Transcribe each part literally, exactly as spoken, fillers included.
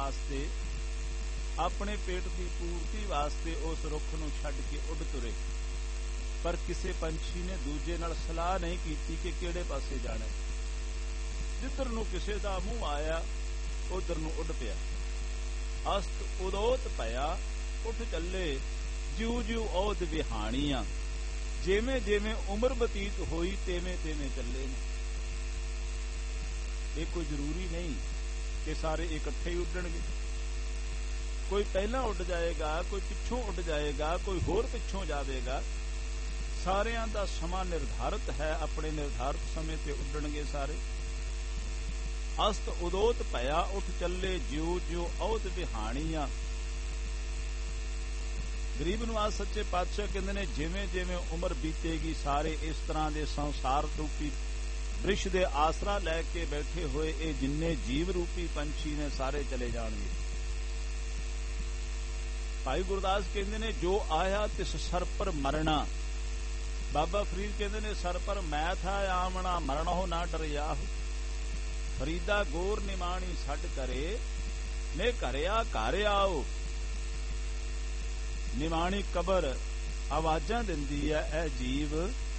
वास्ते, अपने पेट की पूर्ति वास्ते उस रुख नूं छड्ड के उड़ तुरे। पर किसी पंछी ने दूजे नाल सलाह नहीं की कि किहड़े पासे जाना। जिधर नूं किसी दा मूँह आया उधर नूं उड़ पिया। अस्त उदोत पया उठ चले, जिउ जिउ औद विहाणियां। जिवें जिवें उम्र बतीत होई तेवें तेवें चले ने। ये कोई जरूरी नहीं कि सारे इकट्ठे ही उड्डणगे। कोई पहला उड़ जाएगा, कोई पिछों उड़ जाएगा, कोई होर पिछों जाएगा। सारियां दा समा निर्धारित है, अपने निर्धारित समय ते उड्डणगे सारे। अस्त उदोत पया उठ चले, जिउ जिउ औद विहाणियां। गरीब नवाज सच्चे पातशाह कहते ने जिवें जिवें उम्र बीतेगी सारे इस तरह के संसार रूपी वृक्ष दे आसरा लैके बैठे हुए ये जिन्ने जीव रूपी पंछी ने सारे चले जाणगे। भाई गुरदास कहते ने जो आया तिस सर पर मरना। बाबा फरीद कहते ने सर पर मैं था आमना, मरणो ना डरिया। फरीदा गोर निमाणी छड्ड करे, ने घरिया घर आओ। निमाणी कबर आवाजां दिंदी है, ऐ जीव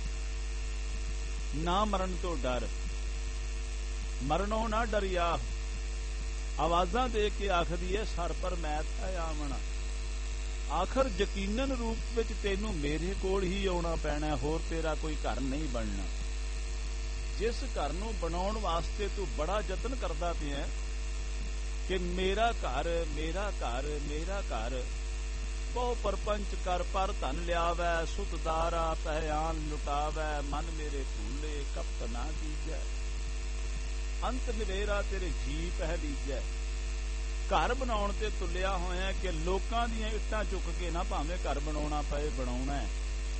ना मरण तो डर, मरणों ना डरिया। आवाजां दे के आखदी है सर पर मैं था आमना। आखिर यकीनन रूप विच तैनूं मेरे कोल ही आउणा पैना, होर तेरा कोई घर नहीं बनना। जिस घर नूं बनाउण वास्ते तू बड़ा यतन करदा पिया कि मेरा घर मेरा घर मेरा घर, बहु परपंच कर पर धन लियावै। सुत दारा पहयान लुटावै, मन मेरे भूले कपट ना कीजै। अंत निवेरा तेरे जी पह लीजै। घर बनाउण ते तुलिया होया कि लोकां दीयां इट्टां चुक के ना भावें घर बनाउणा पए, बनाउणा है।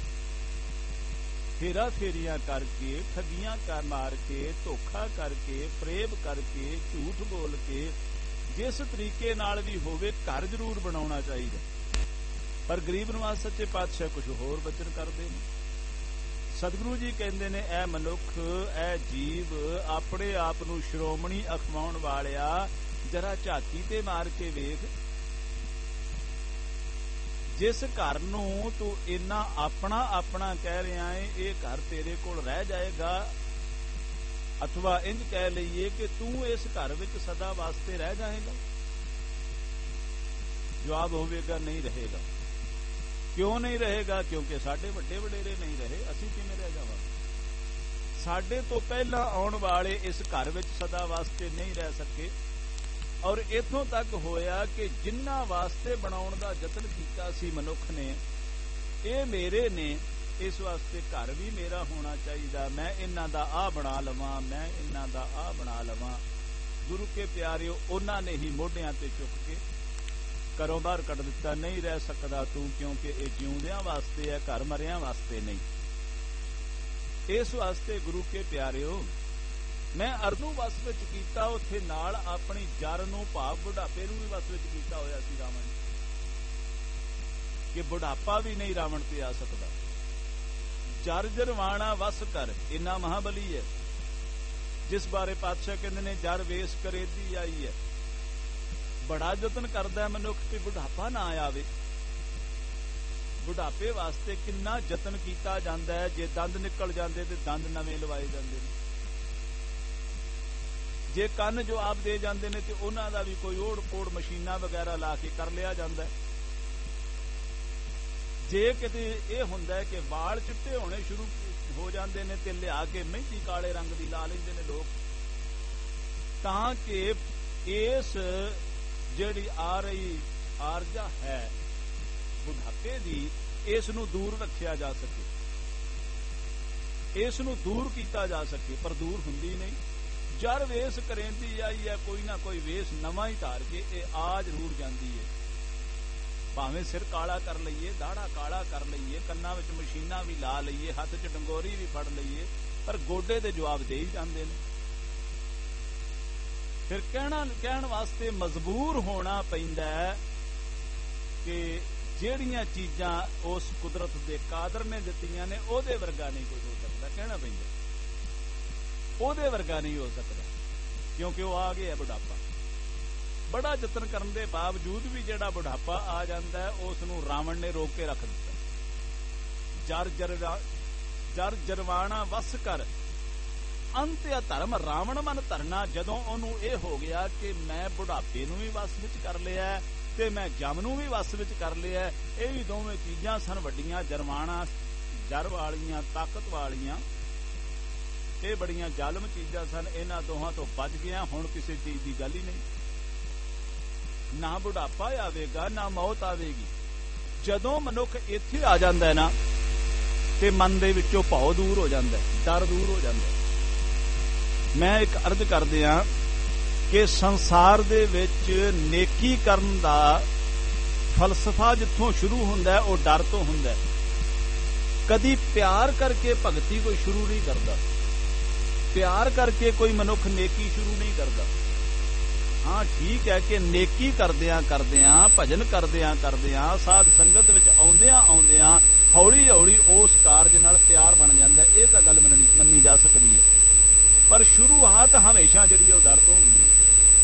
फेरा फेरियां करके, ठगियां कर मार के, धोखा करके, फरेब करके, झूठ बोल के, जिस तरीके नाल भी होवे घर जरूर बनाउणा चाहिए। पर गरीब नवाज सच्चे पातशाह कुछ होर बचन करते हैं। सतगुरु जी कहते ने ऐ मनुख ऐ जीव अपने आप नूं श्रोमणी अखवाउण वालिया जरा झाती ते मार के वेख। जिस घर नूं तू इन्ना अपना अपना कह रहा है, ये घर तेरे कोल रह जाएगा, अथवा इंज कह लईए कि तू इस घर विच सदा वास्ते रह जाएगा। जवाब होवेगा नहीं रहेगा। क्यों नहीं रहेगा? क्योंकि साडे वड्डे वडेरे नहीं रहे, असीं किवें रह जावांगे? साडे तो पहला आउण वाले इस घर विच सदा वास्ते नहीं रह सके। और इथों तक होया कि जिन्ना वास्ते बनाउण दा यतन कीता सी मनुख ने, ये मेरे ने, इस वास्ते घर भी मेरा होना चाहिए। मैं इन्हां दा आ बना लवां, मैं इन्हां दा आ बना लवां। गुरु के प्यारिओ उन्हां ने ही मोढियां ते चुक के घरों बाहर कढ़ दिता। नहीं रह सकदा तू, क्योंकि ये जिउंदियां वास्ते है, घर मरियां वास्ते नहीं। इस वास्ते गुरु के प्यारिओ मैं अरनू वस विच कीता, उत्थे नाल अपनी जर नूं भाव बुढ़ापे नूं भी वस विच कीता होया सी रावण कि बुढ़ापा भी नहीं रावण ते आ सकदा। जर जरवाणा वस कर इन्ना महाबली है, जिस बारे पातशाह कहंदे ने जर वेस करे दी आई है। बड़ा यतन करदा है मनुख कि बुढ़ापा ना आवे। बुढ़ापे वास्ते किन्ना यतन कीता जांदा है। जे दंद निकल जांदे ते दंद नवें लवाए जांदे ने, जे कंन जो आप दे जांदे ने ते उन्हां दा भी कोई ओड़ पोड़ मशीनां वगैरह ला के कर लिया जांदा है। जे किते ये हुंदा है कि वाल चिट्टे होने शुरू हो जांदे ने ते लिया के मेहंदी काले रंग दी ला लैंदे ने लोग, तां कि इस जिहड़ी आ रही आरजा है बुढ़ापे दी, इस नूं दूर रखिया जा सके, इस नूं दूर कीता जा सके। पर दूर हुंदी नहीं। जर वेस करेंदी आई है, कोई ना कोई वेस नवां ही धार के ये आ जरूर जांदी है। भावें सिर काला कर लईए, दाड़ा काला कर लईए, कन्नां विच मशीनां भी ला लईए, हत्थ च डंगोरी भी फड़ लईए, पर गोडे दे जवाब दे ही जांदे ने। फिर कहना कहण वास्ते मजबूर होना पैंदा है कि ਜਿਹੜੀਆਂ चीजां उस कुदरत के कादर ने दित्तियां ने ਉਹਦੇ वर्गा नहीं कोई हो सकता। कहना पैंदा ਉਹਦੇ वर्गा नहीं हो सकता, क्योंकि वो आ गया बुढ़ापा। ਬੜਾ ਯਤਨ ਕਰਨ ਦੇ ਬਾਵਜੂਦ ਵੀ ਜਿਹੜਾ ਬੁਢਾਪਾ ਆ ਜਾਂਦਾ ਹੈ ਉਸ ਨੂੰ ਰਾਵਣ ਨੇ ਰੋਕ ਕੇ ਰੱਖ ਦਿੱਤਾ। ਜਰ ਜਰ ਜਰ ਜਰਵਾਣਾ ਵਸ ਕਰ ਅੰਤ ਧਰਮ ਰਾਵਣ ਮਨ ਧਰਨਾ। ਜਦੋਂ ਉਹਨੂੰ ਇਹ ਹੋ ਗਿਆ ਕਿ ਮੈਂ ਬੁਢਾਪੇ ਨੂੰ ਵੀ ਵਸ ਵਿੱਚ ਕਰ ਲਿਆ ਤੇ ਮੈਂ ਜਮ ਨੂੰ ਵੀ ਵਸ ਵਿੱਚ ਕਰ ਲਿਆ, ਇਹ ਵੀ ਦੋਵੇਂ ਚੀਜ਼ਾਂ ਸਨ ਵੱਡੀਆਂ, ਜਰਵਾਣਾ ਜਰ ਵਾਲੀਆਂ, ਤਾਕਤ ਵਾਲੀਆਂ, ਇਹ ਬੜੀਆਂ ਜ਼ਾਲਮ ਚੀਜ਼ਾਂ ਸਨ। ਇਹਨਾਂ ਦੋਹਾਂ ਤੋਂ ਬਚ ਗਿਆ, ਹੁਣ ਕਿਸੇ ਚੀਜ਼ ਦੀ ਗੱਲ ਹੀ ਨਹੀਂ। ਨਾ ਬੁਢਾਪਾ ਆਵੇਗਾ ਨਾ ਮੌਤ ਆਵੇਗੀ। ਜਦੋਂ ਮਨੁੱਖ ਇੱਥੇ ਆ ਜਾਂਦਾ ਹੈ ਨਾ ਤੇ ਮਨ ਦੇ ਵਿੱਚੋਂ ਭਉ ਦੂਰ ਹੋ ਜਾਂਦਾ, ਡਰ ਦੂਰ ਹੋ ਜਾਂਦਾ। ਮੈਂ ਇੱਕ ਅਰਜ਼ ਕਰਦੇ ਹਾਂ ਕਿ ਸੰਸਾਰ ਦੇ ਵਿੱਚ ਨੇਕੀ ਕਰਨ ਦਾ ਫਲਸਫਾ ਜਿੱਥੋਂ ਸ਼ੁਰੂ ਹੁੰਦਾ ਉਹ ਡਰ ਤੋਂ ਹੁੰਦਾ। ਕਦੀ ਪਿਆਰ ਕਰਕੇ ਭਗਤੀ ਕੋਈ ਸ਼ੁਰੂ ਨਹੀਂ ਕਰਦਾ, ਪਿਆਰ ਕਰਕੇ ਕੋਈ ਮਨੁੱਖ ਨੇਕੀ ਸ਼ੁਰੂ ਨਹੀਂ ਕਰਦਾ। ਹਾਂ ਠੀਕ ਹੈ ਕਿ ਨੇਕੀ ਕਰਦਿਆਂ ਕਰਦਿਆਂ, ਭਜਨ ਕਰਦਿਆਂ ਕਰਦਿਆਂ, ਸਾਧ ਸੰਗਤ ਵਿੱਚ ਆਉਂਦਿਆਂ ਆਉਂਦਿਆਂ ਹੌਲੀ ਹੌਲੀ ਉਸ ਕਾਰਜ ਨਾਲ ਪਿਆਰ ਬਣ ਜਾਂਦਾ, ਇਹ ਤਾਂ ਗੱਲ ਮੰਨਣੀ ਮੰਨੀ ਜਾ ਸਕਦੀ ਹੈ। ਪਰ ਸ਼ੁਰੂਆਤ ਹਮੇਸ਼ਾ ਜਿਹੜੀ ਉਹ ਡਰ ਤੋਂ ਹੁੰਦੀ ਹੈ।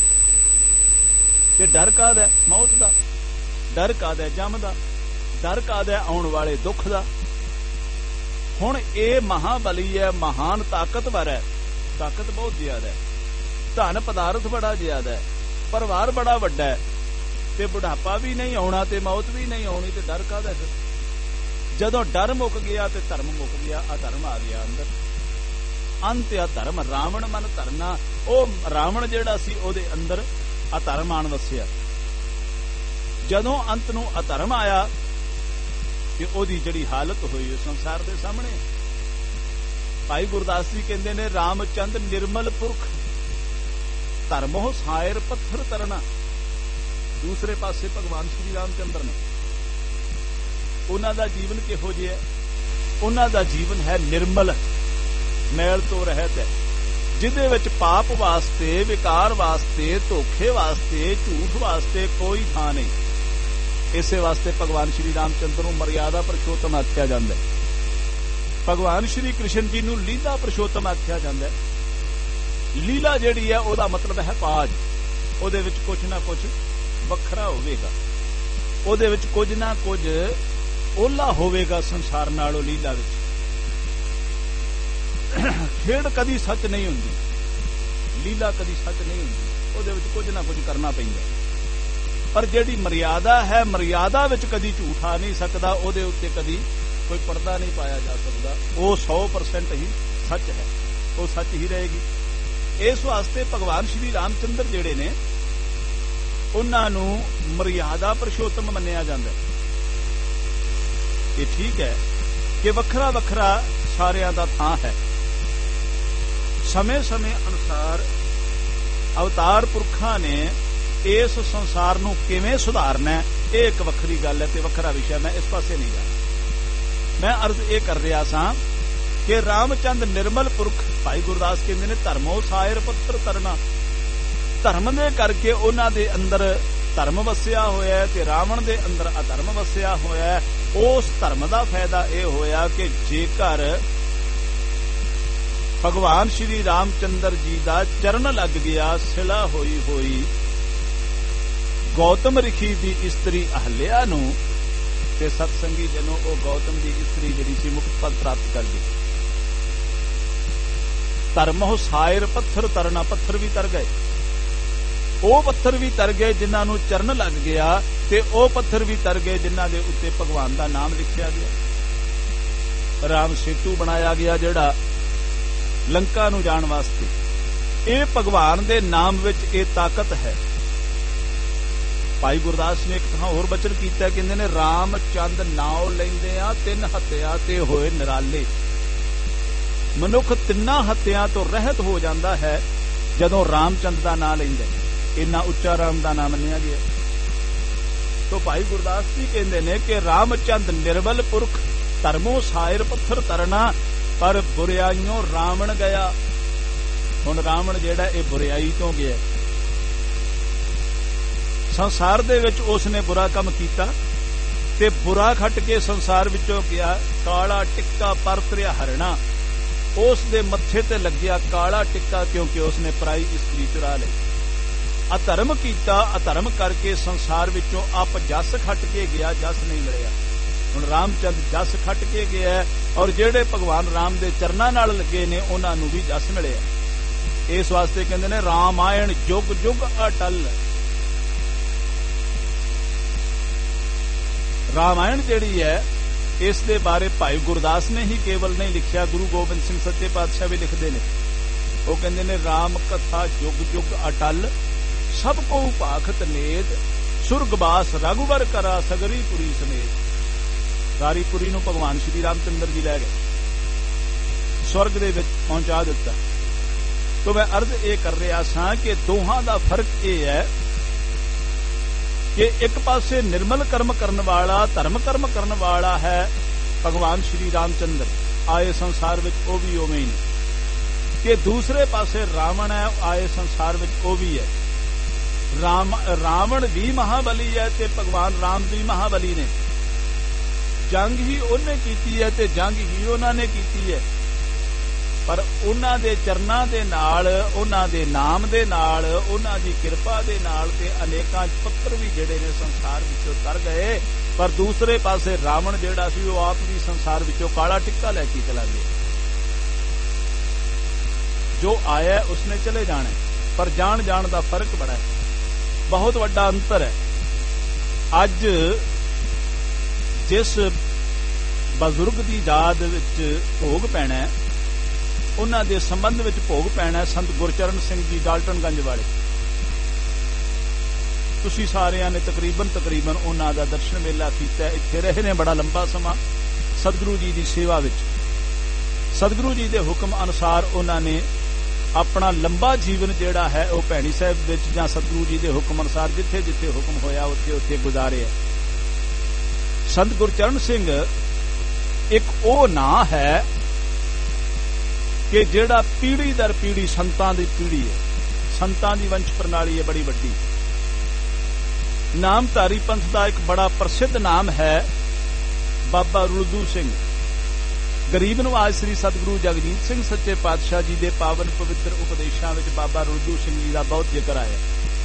ਤੇ ਡਰ ਕਾਹਦਾ? ਮੌਤ ਦਾ। ਡਰ ਕਾਹਦਾ? ਜਮ ਦਾ। ਡਰ ਕਾਹਦਾ? ਆਉਣ ਵਾਲੇ ਦੁੱਖ ਦਾ। ਹੁਣ ਇਹ ਮਹਾਬਲੀ ਹੈ, ਮਹਾਨ ਤਾਕਤਵਰ ਹੈ, ਤਾਕਤ ਬਹੁਤ ਜ਼ਿਆਦਾ ਹੈ, ਧਨ ਪਦਾਰਥ ਬੜਾ ਜ਼ਿਆਦਾ ਹੈ, ਪਰਿਵਾਰ ਬੜਾ ਵੱਡਾ ਹੈ, ਤੇ ਬੁਢਾਪਾ ਵੀ ਨਹੀਂ ਆਉਣਾ ਤੇ ਮੌਤ ਵੀ ਨਹੀਂ ਆਉਣੀ, ਤੇ ਡਰ ਕਾਹਦਾ ਫਿਰ? ਜਦੋਂ ਡਰ ਮੁੱਕ ਗਿਆ ਤੇ ਧਰਮ ਮੁੱਕ ਗਿਆ, ਅਧਰਮ ਆ ਗਿਆ ਅੰਦਰ। ਅੰਤ ਅਧਰਮ ਰਾਵਣ ਮਨ ਧਰਨਾ। ਉਹ ਰਾਵਣ ਜਿਹੜਾ ਸੀ ਉਹਦੇ ਅੰਦਰ ਅਧਰਮ ਆਣ ਵਸਿਆ। ਜਦੋਂ ਅੰਤ ਨੂੰ ਅਧਰਮ ਆਇਆ ਤੇ ਉਹਦੀ ਜਿਹੜੀ ਹਾਲਤ ਹੋਈ ਉਹ ਸੰਸਾਰ ਦੇ ਸਾਹਮਣੇ। ਭਾਈ ਗੁਰਦਾਸ ਜੀ ਕਹਿੰਦੇ ਨੇ, ਰਾਮਚੰਦ ਨਿਰਮਲ ਪੁਰਖ ਧਰਮੋ ਸਾਇਰ ਪੱਥਰ ਤਰਨਾ। ਦੂਸਰੇ ਪਾਸੇ ਭਗਵਾਨ ਸ਼੍ਰੀ ਰਾਮਚੰਦਰ ਨੇ, ਉਹਨਾਂ ਦਾ ਜੀਵਨ ਕਿਹੋ ਜਿਹਾ? ਉਹਨਾਂ ਦਾ ਜੀਵਨ ਹੈ ਨਿਰਮਲ, ਮੈਲ ਤੋਂ ਰਹਿਤ ਹੈ, ਜਿਹਦੇ ਵਿੱਚ ਪਾਪ ਵਾਸਤੇ, ਵਿਕਾਰ ਵਾਸਤੇ, ਧੋਖੇ ਵਾਸਤੇ, ਝੂਠ ਵਾਸਤੇ ਕੋਈ ਥਾਂ ਨਹੀਂ। ਇਸੇ ਵਾਸਤੇ ਭਗਵਾਨ ਸ਼੍ਰੀ ਰਾਮਚੰਦਰ ਨੂੰ ਮਰਿਆਦਾ ਪੁਰਸ਼ੋਤਮ ਆਖਿਆ ਜਾਂਦਾ ਹੈ। ਭਗਵਾਨ ਸ਼੍ਰੀ ਕ੍ਰਿਸ਼ਨ ਜੀ ਨੂੰ ਲੀਲਾ ਪੁਰਸ਼ੋਤਮ ਆਖਿਆ ਜਾਂਦਾ ਹੈ। ਲੀਲਾ ਜਿਹੜੀ ਹੈ ਉਹਦਾ ਮਤਲਬ ਹੈ ਪਾਜ। ਉਹਦੇ ਵਿੱਚ ਕੁਝ ਨਾ ਕੁਝ ਵੱਖਰਾ ਹੋਵੇਗਾ, ਉਹਦੇ ਵਿੱਚ ਕੁਝ ਨਾ ਕੁਝ ਓਲਾ ਹੋਵੇਗਾ ਸੰਸਾਰ ਨਾਲੋਂ। ਲੀਲਾ ਵਿੱਚ ਖੇਡ ਕਦੀ ਸੱਚ ਨਹੀਂ ਹੁੰਦੀ, ਲੀਲਾ ਕਦੀ ਸੱਚ ਨਹੀਂ ਹੁੰਦੀ, ਉਹਦੇ ਵਿੱਚ ਕੁਝ ਨਾ ਕੁਝ ਕਰਨਾ ਪੈਂਦਾ। ਪਰ ਜਿਹੜੀ ਮਰਿਆਦਾ ਹੈ, ਮਰਿਆਦਾ ਵਿੱਚ ਕਦੀ ਝੂਠ ਆ ਨਹੀਂ ਸਕਦਾ, ਉਹਦੇ ਉੱਤੇ ਕਦੀ ਕੋਈ ਪਰਦਾ ਨਹੀਂ ਪਾਇਆ ਜਾ ਸਕਦਾ। ਉਹ ਸੌ ਪਰਸੈਂਟ ਹੀ ਸੱਚ ਹੈ, ਉਹ ਸੱਚ ਹੀ ਰਹੇਗੀ। ਇਸ ਵਾਸਤੇ ਭਗਵਾਨ ਸ਼੍ਰੀ ਰਾਮਚੰਦਰ ਜਿਹੜੇ ਨੇ ਉਹਨਾਂ ਨੂੰ ਮਰਿਆਦਾ ਪੁਰਸ਼ੋਤਮ ਮੰਨਿਆ ਜਾਂਦਾ। ਇਹ ਠੀਕ ਹੈ ਕਿ ਵੱਖਰਾ ਵੱਖਰਾ ਸਾਰਿਆਂ ਦਾ ਥਾਂ ਹੈ। ਸਮੇਂ ਸਮੇਂ ਅਨੁਸਾਰ ਅਵਤਾਰ ਪੁਰਖਾਂ ਨੇ ਇਸ ਸੰਸਾਰ ਨੂੰ ਕਿਵੇਂ ਸੁਧਾਰਨਾ, ਇਹ ਇੱਕ ਵੱਖਰੀ ਗੱਲ ਹੈ ਤੇ ਵੱਖਰਾ ਵਿਸ਼ਾ। ਮੈਂ ਇਸ ਪਾਸੇ ਨਹੀਂ ਜਾਣਾ। ਮੈਂ ਅਰਜ਼ ਇਹ ਕਰ ਰਿਹਾ ਸਾਂ ਕਿ ਰਾਮਚੰਦ ਨਿਰਮਲ ਪੁਰਖ, ਭਾਈ ਗੁਰਦਾਸ ਕਹਿੰਦੇ ਨੇ, ਧਰਮੋ ਸਾਇਰ ਪੱਥਰ ਤਰਨਾ। ਧਰਮ ਦੇ ਕਰਕੇ ਉਹਨਾਂ ਦੇ ਅੰਦਰ ਧਰਮ ਵਸਿਆ ਹੋਇਆ ਹੈ ਤੇ ਰਾਵਣ ਦੇ ਅੰਦਰ ਅਧਰਮ ਵਸਿਆ ਹੋਇਆ ਹੈ। ਉਸ ਧਰਮ ਦਾ ਫਾਇਦਾ ਇਹ ਹੋਇਆ ਕਿ ਜੇਕਰ ਭਗਵਾਨ ਸ਼੍ਰੀ ਰਾਮਚੰਦਰ ਜੀ ਦਾ ਚਰਨ ਲੱਗ ਗਿਆ, ਸਿਲਾ ਹੋਈ ਹੋਈ ਗੌਤਮ ਰਿਸ਼ੀ ਦੀ ਇਸਤਰੀ ਅਹਲਿਆ ਨੂੰ, ਤੇ ਸਤਸੰਗੀ ਜਨੋ ਉਹ ਗੌਤਮ ਦੀ ਇਸਤਰੀ ਜਿਹੜੀ ਸੀ ਮੁਕਤ ਪਦ ਪ੍ਰਾਪਤ ਕਰ ਗਈ। ਧਰਮੋ ਸਾਇਰ ਪੱਥਰ ਤਰਨਾ। ਪੱਥਰ ਵੀ ਤਰ ਗਏ, ਉਹ ਪੱਥਰ ਵੀ ਤਰ ਗਏ ਜਿਨ੍ਹਾਂ ਨੂੰ ਚਰਨ ਲੱਗ ਗਿਆ, ਤੇ ਉਹ ਪੱਥਰ ਵੀ ਤਰ ਗਏ ਜਿਨ੍ਹਾਂ ਦੇ ਉੱਤੇ ਭਗਵਾਨ ਦਾ ਨਾਮ ਲਿਖਿਆ ਗਿਆ। ਰਾਮ ਸੇਤੂ ਬਣਾਇਆ ਗਿਆ ਜਿਹੜਾ ਲੰਕਾ ਨੂੰ ਜਾਣ ਵਾਸਤੇ। ਇਹ ਭਗਵਾਨ ਦੇ ਨਾਮ ਵਿੱਚ ਇਹ ਤਾਕਤ ਹੈ। ਭਾਈ ਗੁਰਦਾਸ ਨੇ ਇੱਕ ਥਾਂ ਹੋਰ ਬਚਨ ਕੀਤਾ, ਕਹਿੰਦੇ ਨੇ, ਰਾਮਚੰਦ ਨਾਉ ਲੈਂਦੇ ਆ ਤਿੰਨ ਹੱਤਿਆ ਤੇ ਹੋਏ ਨਿਰਾਲੇ। ਮਨੁੱਖ ਤਿੰਨਾਂ ਹੱਤਿਆਂ ਤੋਂ ਰਹਿਤ ਹੋ ਜਾਂਦਾ ਹੈ ਜਦੋਂ ਰਾਮਚੰਦ ਦਾ ਨਾਮ ਲੈਂਦਾ। ਇੰਨਾ ਉੱਚਾ ਰਾਮ ਦਾ ਨਾਮ ਮੰਨਿਆ ਗਿਆ। तो भाई गुरदास जी कहते हैं कि रामचंद निर्बल पुरख धर्मों सायर पत्थर तरना पर बुराइयों रावण गया। हुण रावण जिहड़ा ये बुराई तो गया, संसार दे विच उसने बुरा काम कीता ते बुरा खट के संसार विचों गया। काला टिक्का परतरिया हरना, उस दे मत्थे ते लग्या काला टिक्का क्योंकि उसने पराई स्त्री चुरा ली। ਅਧਰਮ ਕੀਤਾ, ਅਧਰਮ ਕਰਕੇ ਸੰਸਾਰ ਵਿੱਚੋਂ ਆਪ ਜਸ ਖੱਟ ਕੇ ਗਿਆ, ਜਸ ਨਹੀਂ ਮਿਲਿਆ। ਹੁਣ ਰਾਮਚੰਦ ਜਸ ਖੱਟ ਕੇ ਗਿਆ, ਔਰ ਜਿਹੜੇ ਭਗਵਾਨ ਰਾਮ ਦੇ ਚਰਨਾਂ ਨਾਲ ਲੱਗੇ ਨੇ ਉਹਨਾਂ ਨੂੰ ਵੀ ਜਸ ਮਿਲਿਆ। ਇਸ ਵਾਸਤੇ ਕਹਿੰਦੇ ਨੇ ਰਾਮਾਇਣ ਜੁਗ ਜੁਗ ਅਟਲ। ਰਾਮਾਇਣ ਜਿਹੜੀ ਹੈ ਇਸ ਦੇ ਬਾਰੇ ਭਾਈ ਗੁਰਦਾਸ ਨੇ ਹੀ ਕੇਵਲ ਨਹੀਂ ਲਿਖਿਆ, ਗੁਰੂ ਗੋਬਿੰਦ ਸਿੰਘ ਸੱਚੇ ਪਾਤਸ਼ਾਹ ਵੀ ਲਿਖਦੇ ਨੇ। ਉਹ ਕਹਿੰਦੇ ਨੇ ਰਾਮ ਕਥਾ ਜੁਗ ਜੁਗ ਅਟਲ, ਸਭ ਕੋ ਭਾਖਤ ਨੇਤ, ਸੁਰਗਵਾਸ ਰਘੁਵਰ ਕਰਾ ਸਗਰੀ ਪੁਰੀ ਸਮੇਤ। ਸਾਰੀ ਪੁਰੀ ਨੂੰ ਭਗਵਾਨ ਸ਼੍ਰੀ ਰਾਮ ਚੰਦਰ ਜੀ ਲੈ ਗਏ, ਸਵਰਗ ਦੇ ਵਿੱਚ ਪਹੁੰਚਾ ਦਿੱਤਾ। ਤੋ ਮੈਂ ਅਰਜ਼ ਇਹ ਕਰ ਰਿਹਾ ਸਾਂ ਕਿ ਦੋਹਾਂ ਦਾ ਫਰਕ ਇਹ ਹੈ ਕਿ ਇੱਕ ਪਾਸੇ ਨਿਰਮਲ ਕਰਮ ਕਰਨ ਵਾਲਾ, ਧਰਮ ਕਰਮ ਕਰਨ ਵਾਲਾ ਹੈ ਭਗਵਾਨ ਸ਼੍ਰੀ ਰਾਮ ਚੰਦਰ, ਆਏ ਸੰਸਾਰ ਵਿੱਚ ਉਹ ਵੀ ਉਵੇਂ ਹੀ ਨੇ। ਕਿ ਦੂਸਰੇ ਪਾਸੇ ਰਾਵਣ ਹੈ, ਆਏ ਸੰਸਾਰ ਵਿੱਚ ਉਹ ਵੀ ਹੈ। ਰਾਮ ਰਾਵਣ ਵੀ ਮਹਾਬਲੀ ਹੈ ਤੇ ਭਗਵਾਨ ਰਾਮ ਵੀ ਮਹਾਬਲੀ ਨੇ। ਜੰਗ ਹੀ ਉਹਨੇ ਕੀਤੀ ਹੈ ਤੇ ਜੰਗ ਹੀ ਉਹਨਾਂ ਨੇ ਕੀਤੀ ਹੈ, ਪਰ ਉਹਨਾਂ ਦੇ ਚਰਨਾਂ ਦੇ ਨਾਲ, ਉਹਨਾਂ ਦੇ ਨਾਮ ਦੇ ਨਾਲ, ਉਹਨਾਂ ਦੀ ਕਿਰਪਾ ਦੇ ਨਾਲ ਤੇ ਅਨੇਕਾਂ ਪੱਤਰ ਵੀ ਜਿਹੜੇ ਨੇ ਸੰਸਾਰ ਵਿੱਚੋਂ ਤਰ ਗਏ। ਪਰ ਦੂਸਰੇ ਪਾਸੇ ਰਾਵਣ ਜਿਹੜਾ ਸੀ ਉਹ ਆਪ ਵੀ ਸੰਸਾਰ ਵਿੱਚੋਂ ਕਾਲਾ ਟਿੱਕਾ ਲੈ ਕੇ ਚਲਾ ਗਿਆ। ਜੋ ਆਇਆ ਉਸਨੇ ਚਲੇ ਜਾਣਾ, ਪਰ ਜਾਣ ਜਾਣ ਦਾ ਫਰਕ ਬੜਾ ਹੈ, ਬਹੁਤ ਵੱਡਾ ਅੰਤਰ ਹੈ। ਅੱਜ ਜਿਸ ਬਜ਼ੁਰਗ ਦੀ ਯਾਦ ਵਿੱਚ ਭੋਗ ਪੈਣਾ, ਉਹਨਾਂ ਦੇ ਸੰਬੰਧ ਵਿੱਚ ਭੋਗ ਪੈਣਾ ਸੰਤ ਗੁਰਚਰਨ ਸਿੰਘ ਜੀ ਡਾਲਟਨਗੰਜ ਵਾਲੇ। ਤੁਸੀਂ ਸਾਰਿਆਂ ਨੇ ਤਕਰੀਬਨ ਤਕਰੀਬਨ ਉਹਨਾਂ ਦਾ ਦਰਸ਼ਨ ਮੇਲਾ ਕੀਤਾ, ਇੱਥੇ ਰਹੇ ਨੇ ਬੜਾ ਲੰਬਾ ਸਮਾਂ ਸਤਿਗੁਰੂ ਜੀ ਦੀ ਸੇਵਾ ਵਿੱਚ। ਸਤਿਗੁਰੂ ਜੀ ਦੇ ਹੁਕਮ ਅਨੁਸਾਰ ਉਹਨਾਂ ਨੇ ਆਪਣਾ ਲੰਬਾ ਜੀਵਨ ਜਿਹੜਾ ਹੈ ਉਹ ਭੈਣੀ ਸਾਹਿਬ ਵਿੱਚ ਜਾਂ ਸਤਿਗੁਰੂ ਜੀ ਦੇ ਹੁਕਮ ਅਨੁਸਾਰ ਜਿੱਥੇ ਜਿੱਥੇ ਹੁਕਮ ਹੋਇਆ ਉੱਥੇ ਉੱਥੇ ਗੁਜ਼ਾਰਿਆ। ਸੰਤ ਗੁਰਚਰਨ ਸਿੰਘ ਇੱਕ ਉਹ ਨਾਂ ਹੈ ਕਿ ਜਿਹੜਾ ਪੀੜ੍ਹੀ ਦਰ ਪੀੜ੍ਹੀ ਸੰਤਾਂ ਦੀ ਪੀੜ੍ਹੀ ਹੈ, ਸੰਤਾਂ ਦੀ ਵੰਸ਼ ਪ੍ਰਣਾਲੀ ਹੈ ਬੜੀ ਵੱਡੀ। ਨਾਮਧਾਰੀ ਪੰਥ ਦਾ ਇੱਕ ਬੜਾ ਪ੍ਰਸਿੱਧ ਨਾਮ ਹੈ ਬਾਬਾ ਰੁਲਦੂ ਸਿੰਘ। ਗਰੀਬ ਨਵਾਜ਼ ਸ੍ਰੀ ਸਤਿਗੁਰੂ ਜਗਜੀਤ ਸਿੰਘ ਸੱਚੇ ਪਾਤਸ਼ਾਹ ਜੀ ਦੇ ਪਾਵਨ ਪਵਿੱਤਰ ਉਪਦੇਸ਼ਾਂ ਵਿੱਚ ਬਾਬਾ ਰੁਲਦੂ ਸਿੰਘ ਜੀ ਦਾ ਬਹੁਤ ਜ਼ਿਕਰ ਆਇਆ।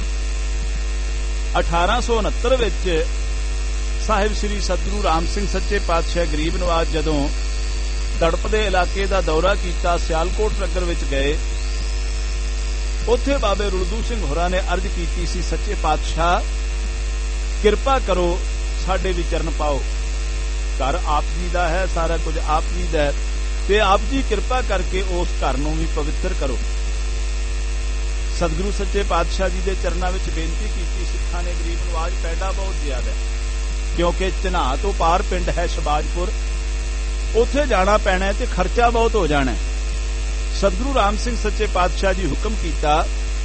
ਅਠਾਰਾਂ ਸੌ ਉਨੱਤਰ ਵਿੱਚ ਸਾਹਿਬ ਸ੍ਰੀ ਸਤਿਗੁਰੂ ਰਾਮ ਸਿੰਘ ਸੱਚੇ ਪਾਤਸ਼ਾਹ ਗਰੀਬ ਨਵਾਜ਼ ਜਦੋਂ ਦੜਪ ਦੇ ਇਲਾਕੇ ਦਾ ਦੌਰਾ ਕੀਤਾ, ਸਿਆਲਕੋਟ ਨਗਰ ਵਿੱਚ ਗਏ। ਉੱਥੇ ਬਾਬੇ ਰੁਲਦੂ ਸਿੰਘ ਹੋਰਾਂ ਨੇ ਅਰਜ਼ ਕੀਤੀ ਸੀ, ਸੱਚੇ ਪਾਤਸ਼ਾਹ ਕਿਰਪਾ ਕਰੋ ਸਾਡੇ ਵੀ ਚਰਨ ਪਾਓ। ਘਰ ਆਪ ਜੀ ਦਾ ਹੈ, ਸਾਰਾ ਕੁਝ ਆਪ ਜੀ ਦਾ ਹੈ, ਤੇ ਆਪ ਜੀ ਕਿਰਪਾ ਕਰਕੇ ਉਸ ਘਰ ਨੂੰ ਵੀ ਪਵਿੱਤਰ ਕਰੋ। ਸਤਿਗੁਰੂ ਸੱਚੇ ਪਾਤਸ਼ਾਹ ਜੀ ਦੇ ਚਰਨਾਂ ਵਿੱਚ ਬੇਨਤੀ ਕੀਤੀ। ਸਿੱਖਾਂ ਨੇ ਗਰੀਬ ਨਵਾਜ਼ ਪੈਂਡਾ ਬਹੁਤ ਜ਼ਿਆਦਾ, ਕਿਉਂਕਿ ਚਨਾਹ ਤੋਂ ਪਾਰ ਪਿੰਡ ਹੈ ਸ਼ਬਾਜਪੁਰ, ਉੱਥੇ ਜਾਣਾ ਪੈਣਾ ਤੇ ਖਰਚਾ ਬਹੁਤ ਹੋ ਜਾਣਾ। ਸਤਿਗੁਰੂ ਰਾਮ ਸਿੰਘ ਸੱਚੇ ਪਾਤਸ਼ਾਹ ਜੀ ਹੁਕਮ ਕੀਤਾ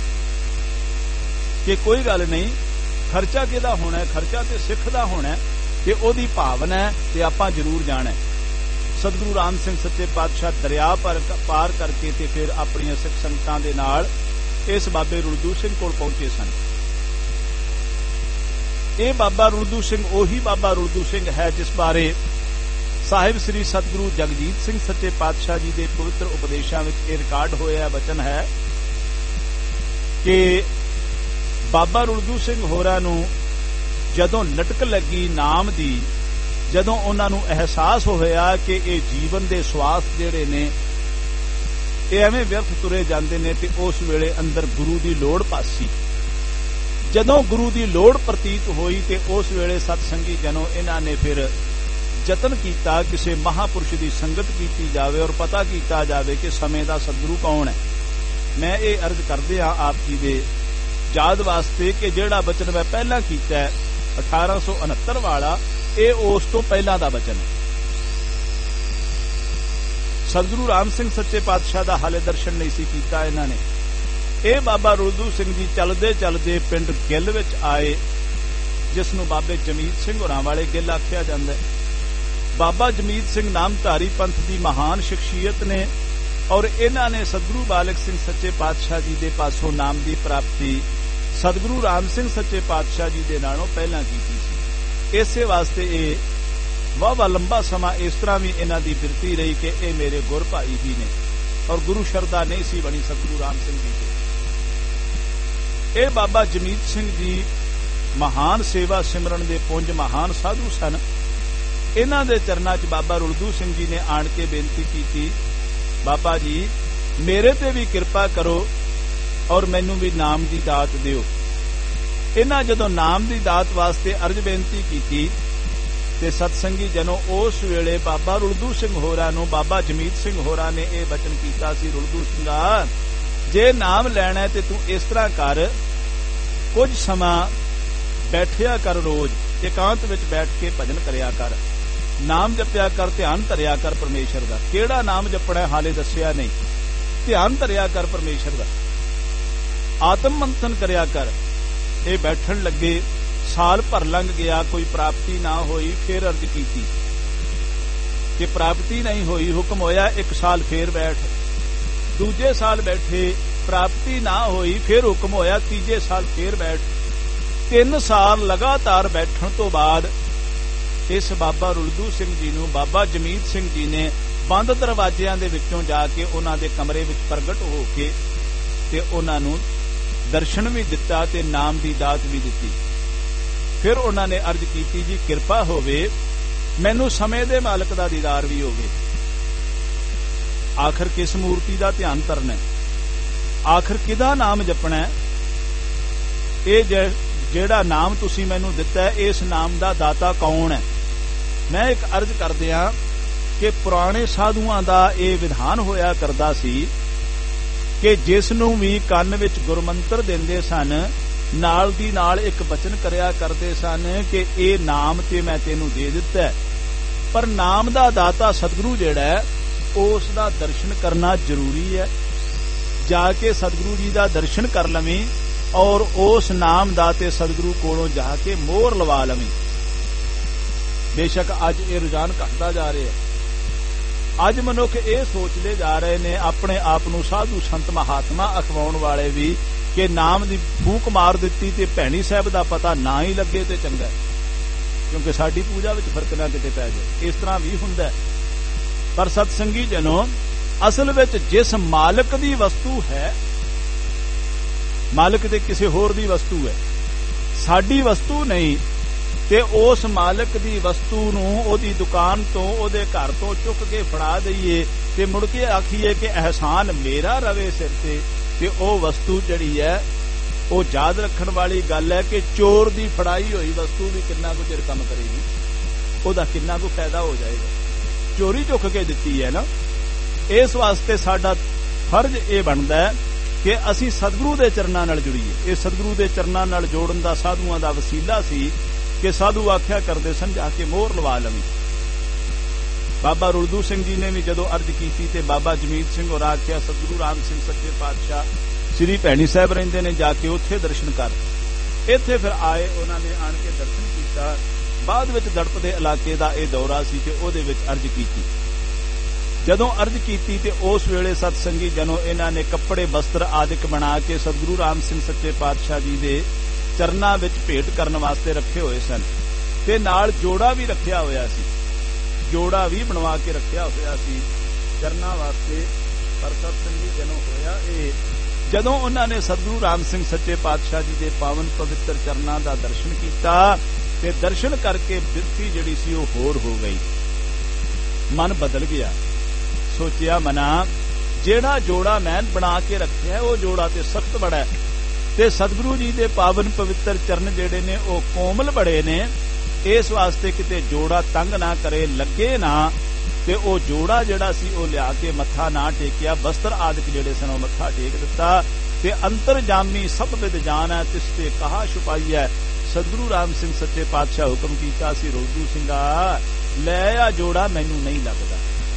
ਕਿ ਕੋਈ ਗੱਲ ਨਹੀਂ, ਖਰਚਾ ਕਿਹਦਾ ਹੋਣਾ, ਖਰਚਾ ਤੇ ਸਿੱਖ ਦਾ ਹੋਣਾ ਤੇ ਉਹਦੀ ਭਾਵਨਾ ਹੈ ਤੇ ਆਪਾਂ ਜ਼ਰੂਰ ਜਾਣਾ। ਸਤਿਗੁਰੂ ਰਾਮ ਸਿੰਘ ਸੱਚੇ ਪਾਤਸ਼ਾਹ ਦਰਿਆ ਪਾਰ ਕਰਕੇ ਤੇ ਫਿਰ ਆਪਣੀਆਂ ਸਿੱਖ ਸੰਗਤਾਂ ਦੇ ਨਾਲ ਇਸ ਬਾਬੇ ਰੁਲਦੂ ਸਿੰਘ ਕੋਲ ਪਹੁੰਚੇ ਸਨ। ਇਹ ਬਾਬਾ ਰੁਲਦੂ ਸਿੰਘ ਉਹੀ ਬਾਬਾ ਰੁਲਦੂ ਸਿੰਘ ਹੈ ਜਿਸ ਬਾਰੇ ਸਾਹਿਬ ਸ੍ਰੀ ਸਤਿਗੁਰੂ ਜਗਜੀਤ ਸਿੰਘ ਸੱਚੇ ਪਾਤਸ਼ਾਹ ਜੀ ਦੇ ਪਵਿੱਤਰ ਉਪਦੇਸ਼ਾਂ ਵਿੱਚ ਇਹ ਰਿਕਾਰਡ ਹੋਇਆ ਵਚਨ ਹੈ ਕਿ ਬਾਬਾ ਰੁਲਦੂ ਸਿੰਘ ਹੋਰਾਂ ਨੂੰ ਜਦੋਂ ਲਟਕ ਲੱਗੀ ਨਾਮ ਦੀ, ਜਦੋਂ ਉਹਨਾਂ ਨੂੰ ਅਹਿਸਾਸ ਹੋਇਆ ਕਿ ਇਹ ਜੀਵਨ ਦੇ ਸਵਾਸ ਜਿਹੜੇ ਨੇ ਇਹ ਐਵੇਂ ਵਿਅਰਥ ਤੁਰੇ ਜਾਂਦੇ ਨੇ, ਤੇ ਉਸ ਵੇਲੇ ਅੰਦਰ ਗੁਰੂ ਦੀ ਲੋੜ ਪਾਸੀ। ਜਦੋਂ ਗੁਰੂ ਦੀ ਲੋੜ ਪ੍ਰਤੀਤ ਹੋਈ ਤੇ ਉਸ ਵੇਲੇ ਸਤਸੰਗੀ ਜਨੋ ਇਹਨਾਂ ਨੇ ਫਿਰ ਯਤਨ ਕੀਤਾ ਕਿਸੇ ਮਹਾਪੁਰਸ਼ ਦੀ ਸੰਗਤ ਕੀਤੀ ਜਾਵੇ ਔਰ ਪਤਾ ਕੀਤਾ ਜਾਵੇ ਕਿ ਸਮੇਂ ਦਾ ਸਤਿਗੁਰੂ ਕੌਣ ਹੈ। ਮੈਂ ਇਹ ਅਰਜ਼ ਕਰਦੇ ਹਾਂ ਆਪ ਜੀ ਦੇ ਯਾਦ ਵਾਸਤੇ ਕਿ ਜਿਹੜਾ ਬਚਨ ਮੈਂ ਪਹਿਲਾਂ ਕੀਤਾ ਹੈ ਅਠਾਰਾਂ ਸੌ ਉਨੱਤਰ ਵਾਲਾ, ਇਹ ਉਸ ਤੋਂ ਪਹਿਲਾਂ ਦਾ ਬਚਨ ਹੈ। ਸਤਿਗੁਰੂ ਰਾਮ ਸਿੰਘ ਸੱਚੇ ਪਾਤਸ਼ਾਹ ਦਾ ਹਾਲੇ ਦਰਸ਼ਨ ਨਹੀਂ ਸੀ ਕੀਤਾ ਇਹਨਾਂ ਨੇ। ਇਹ ਬਾਬਾ ਰੁਲਦੂ ਸਿੰਘ ਜੀ ਚੱਲਦੇ ਚੱਲਦੇ ਪਿੰਡ ਗਿੱਲ ਵਿੱਚ ਆਏ, ਜਿਸ ਨੂੰ ਬਾਬੇ ਜਮੀਤ ਸਿੰਘ ਹੋਰਾਂ ਵਾਲੇ ਗਿੱਲ ਆਖਿਆ ਜਾਂਦਾ ਹੈ। ਬਾਬਾ ਜਮੀਤ ਸਿੰਘ ਨਾਮਧਾਰੀ ਪੰਥ ਦੀ ਮਹਾਨ ਸ਼ਖਸੀਅਤ ਨੇ ਔਰ ਇਹਨਾਂ ਨੇ ਸਤਿਗੁਰੂ ਬਾਲਕ ਸਿੰਘ ਸੱਚੇ ਪਾਤਸ਼ਾਹ ਜੀ ਦੇ ਪਾਸੋਂ ਨਾਮ ਦੀ ਪ੍ਰਾਪਤੀ ਸਤਿਗੁਰੂ ਰਾਮ ਸਿੰਘ ਸੱਚੇ ਪਾਤਸ਼ਾਹ ਜੀ ਦੇ ਨਾਲੋਂ ਪਹਿਲਾਂ ਕੀਤੀ ਸੀ। ਇਸੇ ਵਾਸਤੇ ਇਹ ਵਾਹਵਾ ਲੰਬਾ ਸਮਾਂ ਇਸ ਤਰ੍ਹਾਂ ਵੀ ਇਹਨਾਂ ਦੀ ਬਿਰਤੀ ਰਹੀ ਕਿ ਇਹ ਮੇਰੇ ਗੁਰ ਭਾਈ ਜੀ ਨੇ, ਔਰ ਗੁਰੂ ਸ਼ਰਧਾ ਨਹੀਂ ਸੀ ਬਣੀ ਸਤਿਗੁਰੂ ਰਾਮ ਸਿੰਘ ਜੀ ਦੀ। ਇਹ ਬਾਬਾ ਜਮੀਤ ਸਿੰਘ ਜੀ ਮਹਾਨ ਸੇਵਾ ਸਿਮਰਨ ਦੇ ਪੁੰਜ ਮਹਾਨ ਸਾਧੂ ਸਨ। ਇਹਨਾਂ ਦੇ ਚਰਨਾਂ 'ਚ ਬਾਬਾ ਰੁਲਦੂ ਸਿੰਘ ਜੀ ਨੇ ਆਣ ਕੇ ਬੇਨਤੀ ਕੀਤੀ, ਬਾਬਾ ਜੀ ਮੇਰੇ ਤੇ ਵੀ ਕਿਰਪਾ ਕਰੋ ਔਰ ਮੈਨੂੰ ਵੀ ਨਾਮ ਦੀ ਦਾਤ ਦਿਓ। ਇਹਨਾਂ ਜਦੋਂ ਨਾਮ ਦੀ ਦਾਤ ਵਾਸਤੇ ਅਰਜ਼ ਬੇਨਤੀ ਕੀਤੀ ਤੇ ਸਤਸੰਗੀ ਜਨੋ ਉਸ ਵੇਲੇ ਬਾਬਾ ਰੁਲਦੂ ਸਿੰਘ ਹੋਰਾਂ ਨੂੰ ਬਾਬਾ ਜਮੀਤ ਸਿੰਘ ਹੋਰਾਂ ਨੇ ਇਹ ਬਚਨ ਕੀਤਾ ਸੀ, ਰੁਲਦੂ ਸਿੰਘਾ ਜੇ ਨਾਮ ਲੈਣਾ ਤੇ ਤੂੰ ਇਸ ਤਰ੍ਹਾਂ ਕਰ, ਕੁਝ ਸਮਾਂ ਬੈਠਿਆ ਕਰ, ਰੋਜ਼ ਇਕਾਂਤ ਵਿੱਚ ਬੈਠ ਕੇ ਭਜਨ ਕਰਿਆ ਕਰ, ਨਾਮ ਜਪਿਆ ਕਰ, ਧਿਆਨ ਧਰਿਆ ਕਰ ਪਰਮੇਸ਼ਰ ਦਾ। ਕਿਹੜਾ ਨਾਮ ਜਪਣਾ ਹਾਲੇ ਦੱਸਿਆ ਨਹੀਂ, ਧਿਆਨ ਧਰਿਆ ਕਰ ਪਰਮੇਸ਼ਰ ਦਾ, ਆਤਮ ਮੰਥਨ ਕਰਿਆ ਕਰ। ਇਹ ਬੈਠਣ ਲੱਗੇ, ਸਾਲ ਭਰ ਲੰਘ ਗਿਆ, ਕੋਈ ਪ੍ਰਾਪਤੀ ਨਾ ਹੋਈ। ਫੇਰ ਅਰਜ਼ ਕੀਤੀ ਕਿ ਪ੍ਰਾਪਤੀ ਨਹੀਂ ਹੋਈ, ਹੁਕਮ ਹੋਇਆ ਇੱਕ ਸਾਲ ਫੇਰ ਬੈਠ। ਦੂਜੇ ਸਾਲ ਬੈਠੇ, ਪ੍ਰਾਪਤੀ ਨਾ ਹੋਈ, ਫੇਰ ਹੁਕਮ ਹੋਇਆ ਤੀਜੇ ਸਾਲ ਫੇਰ ਬੈਠ। ਤਿੰਨ ਸਾਲ ਲਗਾਤਾਰ ਬੈਠਣ ਤੋਂ ਬਾਅਦ ਇਸ ਬਾਬਾ ਰੁਲਦੂ ਸਿੰਘ ਜੀ ਨੂੰ ਬਾਬਾ ਜਮੀਤ ਸਿੰਘ ਜੀ ਨੇ ਬੰਦ ਦਰਵਾਜ਼ਿਆਂ ਦੇ ਵਿੱਚੋਂ ਜਾ ਕੇ ਉਹਨਾਂ ਦੇ ਕਮਰੇ ਵਿੱਚ ਪ੍ਰਗਟ ਹੋ ਕੇ ਤੇ ਉਹਨਾਂ ਨੂੰ ਦਰਸ਼ਨ ਵੀ ਦਿੱਤਾ ਤੇ ਨਾਮ ਦੀ ਦਾਤ ਵੀ ਦਿੱਤੀ। ਫਿਰ ਉਹਨਾਂ ਨੇ ਅਰਜ਼ ਕੀਤੀ, ਜੀ ਕਿਰਪਾ ਹੋਵੇ ਮੈਨੂੰ ਸਮੇਂ ਦੇ ਮਾਲਕ ਦਾ ਦੀਦਾਰ ਵੀ ਹੋਵੇ। ਆਖਰ ਕਿਸ ਮੂਰਤੀ ਦਾ ਧਿਆਨ ਕਰਨਾ, ਆਖਰ ਕਿਹਦਾ ਨਾਮ ਜਪਣਾ, ਇਹ ਜਿਹੜਾ ਨਾਮ ਤੁਸੀਂ ਮੈਨੂੰ ਦਿੱਤਾ ਇਸ ਨਾਮ ਦਾ ਦਾਤਾ ਕੌਣ ਹੈ। ਮੈਂ ਇੱਕ ਅਰਜ਼ ਕਰਦਿਆਂ ਕਿ ਪੁਰਾਣੇ ਸਾਧੂਆਂ ਦਾ ਇਹ ਵਿਧਾਨ ਹੋਇਆ ਕਰਦਾ ਸੀ ਕਿ ਜਿਸ ਨੂੰ ਵੀ ਕੰਨ ਵਿੱਚ ਗੁਰਮੰਤਰ ਦਿੰਦੇ ਸਨ ਨਾਲ ਦੀ ਨਾਲ ਇੱਕ ਬਚਨ ਕਰਿਆ ਕਰਦੇ ਸਨ ਕਿ ਇਹ ਨਾਮ ਤੇ ਮੈਂ ਤੈਨੂੰ ਦੇ ਦਿੱਤਾ, ਪਰ ਨਾਮ ਦਾ ਦਾਤਾ ਸਤਿਗੁਰੂ ਜਿਹੜਾ ਉਸ ਦਾ ਦਰਸ਼ਨ ਕਰਨਾ ਜ਼ਰੂਰੀ ਹੈ। ਜਾ ਕੇ ਸਤਿਗੁਰੂ ਜੀ ਦਾ ਦਰਸ਼ਨ ਕਰ ਲਵੀਂ ਔਰ ਉਸ ਨਾਮ ਦਾ ਤੇ ਸਤਿਗੁਰੂ ਕੋਲੋਂ ਜਾ ਕੇ ਮੋਹਰ ਲਵਾ ਲਵੀਂ। ਬੇਸ਼ੱਕ ਅੱਜ ਇਹ ਰੁਝਾਨ ਘਟਦਾ ਜਾ ਰਿਹਾ ਹੈ। ਅੱਜ ਮਨੁੱਖ ਇਹ ਸੋਚਦੇ ਜਾ ਰਹੇ ਨੇ, ਆਪਣੇ ਆਪ ਨੂੰ ਸਾਧੂ ਸੰਤ ਮਹਾਤਮਾ ਅਖਵਾਉਣ ਵਾਲੇ ਵੀ, ਕਿ ਨਾਮ ਦੀ ਫੂਕ ਮਾਰ ਦਿੱਤੀ ਤੇ ਭੈਣੀ ਸਾਹਿਬ ਦਾ ਪਤਾ ਨਾ ਹੀ ਲੱਗੇ ਤੇ ਚੰਗਾ, ਕਿਉਂਕਿ ਸਾਡੀ ਪੂਜਾ ਵਿੱਚ ਫਰਕ ਨਾ ਕਿਤੇ ਪੈ ਜਾਏ। ਇਸ ਤਰ੍ਹਾਂ ਵੀ ਹੁੰਦਾ। ਪਰ ਸਤਸੰਗੀ ਜਨੋ, ਅਸਲ ਵਿੱਚ ਜਿਸ ਮਾਲਕ ਦੀ ਵਸਤੂ ਹੈ, ਮਾਲਕ ਤੇ ਕਿਸੇ ਹੋਰ ਦੀ ਵਸਤੂ ਹੈ, ਸਾਡੀ ਵਸਤੂ ਨਹੀਂ, ਤੇ ਉਸ ਮਾਲਕ ਦੀ ਵਸਤੂ ਨੂੰ ਉਹਦੀ ਦੁਕਾਨ ਤੋਂ ਉਹਦੇ ਘਰ ਤੋਂ ਚੁੱਕ ਕੇ ਫੜਾ ਦਈਏ ਤੇ ਮੁੜ ਕੇ ਆਖੀਏ ਕਿ ਅਹਿਸਾਨ ਮੇਰਾ ਰਵੇ ਸਿਰ ਤੇ, ਤੇ ਉਹ ਵਸਤੂ ਜਿਹੜੀ ਹੈ ਉਹ ਯਾਦ ਰੱਖਣ ਵਾਲੀ ਗੱਲ ਹੈ ਕਿ ਚੋਰ ਦੀ ਫੜਾਈ ਹੋਈ ਵਸਤੂ ਵੀ ਕਿੰਨਾ ਕੁ ਚਿਰ ਕੰਮ ਕਰੇਗੀ, ਉਹਦਾ ਕਿੰਨਾ ਕੁ ਫਾਇਦਾ ਹੋ ਜਾਏਗਾ। ਚੋਰੀ ਚੁੱਕ ਕੇ ਦਿੱਤੀ ਹੈ ਨਾ। ਇਸ ਵਾਸਤੇ ਸਾਡਾ ਫਰਜ਼ ਇਹ ਬਣਦਾ ਹੈ ਕਿ ਅਸੀਂ ਸਤਿਗੁਰੂ ਦੇ ਚਰਨਾਂ ਨਾਲ ਜੁੜੀਏ। ਇਹ ਸਤਿਗੁਰੂ ਦੇ ਚਰਨਾਂ ਨਾਲ ਜੋੜਨ ਦਾ ਸਾਧੂਆਂ ਦਾ ਵਸੀਲਾ ਸੀ ਕਿ ਸਾਧੂ ਆਖਿਆ ਕਰਦੇ ਸਨ ਜਾ ਕੇ ਮੋਹਰ ਲਵਾ ਲਵੀਂ। ਬਾਬਾ ਰੁਲਦੂ ਸਿੰਘ ਜੀ ਨੇ ਵੀ ਜਦੋਂ ਅਰਜ਼ ਕੀਤੀ ਤੇ ਬਾਬਾ ਜਮੀਤ ਸਿੰਘ ਹੋਰ ਆਖਿਆ, ਸਤਿਗੁਰੂ ਰਾਮ ਸਿੰਘ ਸੱਚੇ ਪਾਤਸ਼ਾਹ ਸ੍ਰੀ ਭੈਣੀ ਸਾਹਿਬ ਰਹਿੰਦੇ ਨੇ, ਜਾ ਕੇ ਉੱਥੇ ਦਰਸ਼ਨ ਕਰ। ਇੱਥੇ ਫਿਰ ਆਏ, ਉਹਨਾਂ ਨੇ ਆਣ ਕੇ ਦਰਸ਼ਨ ਕੀਤਾ। ਬਾਅਦ ਵਿੱਚ ਦੜਪ ਦੇ ਇਲਾਕੇ ਦਾ ਇਹ ਦੌਰਾ ਸੀ ਤੇ ਉਹਦੇ ਵਿੱਚ ਅਰਜ਼ ਕੀਤੀ। ਜਦੋਂ ਅਰਜ਼ ਕੀਤੀ ਤੇ ਉਸ ਵੇਲੇ ਸਤਸੰਗੀ ਜਨੋ ਇਹਨਾਂ ਨੇ ਕੱਪੜੇ ਬਸਤਰ ਆਦਿਕ ਬਣਾ ਕੇ ਸਤਿਗੁਰੂ ਰਾਮ ਸਿੰਘ ਸੱਚੇ ਪਾਤਸ਼ਾਹ ਜੀ ਦੇ ਚਰਨਾਂ ਵਿੱਚ ਭੇਟ ਕਰਨ ਵਾਸਤੇ ਰੱਖੇ ਹੋਏ ਸਨ ਤੇ ਨਾਲ ਜੋੜਾ ਵੀ ਰੱਖਿਆ ਹੋਇਆ ਸੀ, ਜੋੜਾ ਵੀ ਬਣਵਾ ਕੇ ਰੱਖਿਆ ਹੋਇਆ ਸੀ ਚਰਨਾਂ ਵਾਸਤੇ। ਪਰ ਸਤਸੰਗੀ ਜਨੋ ਹੋਇਆ ਇਹ, ਜਦੋਂ ਉਹਨਾਂ ਨੇ ਸਤਿਗੁਰੂ ਰਾਮ ਸਿੰਘ ਸੱਚੇ ਪਾਤਸ਼ਾਹ ਜੀ ਦੇ ਪਾਵਨ ਪਵਿੱਤਰ ਚਰਨਾਂ ਦਾ ਦਰਸ਼ਨ ਕੀਤਾ ਤੇ ਦਰਸ਼ਨ ਕਰਕੇ ਬਿਰਤੀ ਜਿਹੜੀ ਸੀ ਉਹ ਹੋਰ ਹੋ ਗਈ, ਮਨ ਬਦਲ ਗਿਆ। ਸੋਚਿਆ ਮਨਾ, ਜਿਹੜਾ ਜੋੜਾ ਮੈਂ ਬਣਾ ਕੇ ਰੱਖਿਆ ਉਹ ਜੋੜਾ ਤੇ ਸਖਤ ਬੜਾ ਹੈ ਤੇ ਸਤਿਗੁਰੂ ਜੀ ਦੇ ਪਾਵਨ ਪਵਿੱਤਰ ਚਰਨ ਜਿਹੜੇ ਨੇ ਉਹ ਕੋਮਲ ਬੜੇ ਨੇ, ਇਸ ਵਾਸਤੇ ਕਿਤੇ ਜੋੜਾ ਤੰਗ ਨਾ ਕਰੇ, ਲੱਗੇ ਨਾ, ਤੇ ਉਹ ਜੋੜਾ ਜਿਹੜਾ ਸੀ ਉਹ ਲਿਆ ਕੇ ਮੱਥਾ ਨਾ ਟੇਕਿਆ। ਬਸਤਰ ਆਦਿਕ ਜਿਹੜੇ ਸਨ ਉਹ ਮੱਥਾ ਟੇਕ ਦਿੱਤਾ ਤੇ ਅੰਤਰਜਾਮੀ ਸਭ ਵਿਦ ਜਾਣੈ ਤਿਸ ਤੇ ਕਹਾ ਛੁਪਾਈ ਹੈ। ਸਤਿਗੁਰੂ ਰਾਮ ਸਿੰਘ ਸੱਚੇ ਪਾਤਸ਼ਾਹ ਹੁਕਮ ਕੀਤਾ ਸੀ, ਰੁਲਦੂ ਸਿੰਘਾ ਲੈ ਆ ਜੋੜਾ, ਮੈਨੂੰ ਨਹੀਂ ਲੱਗਦਾ।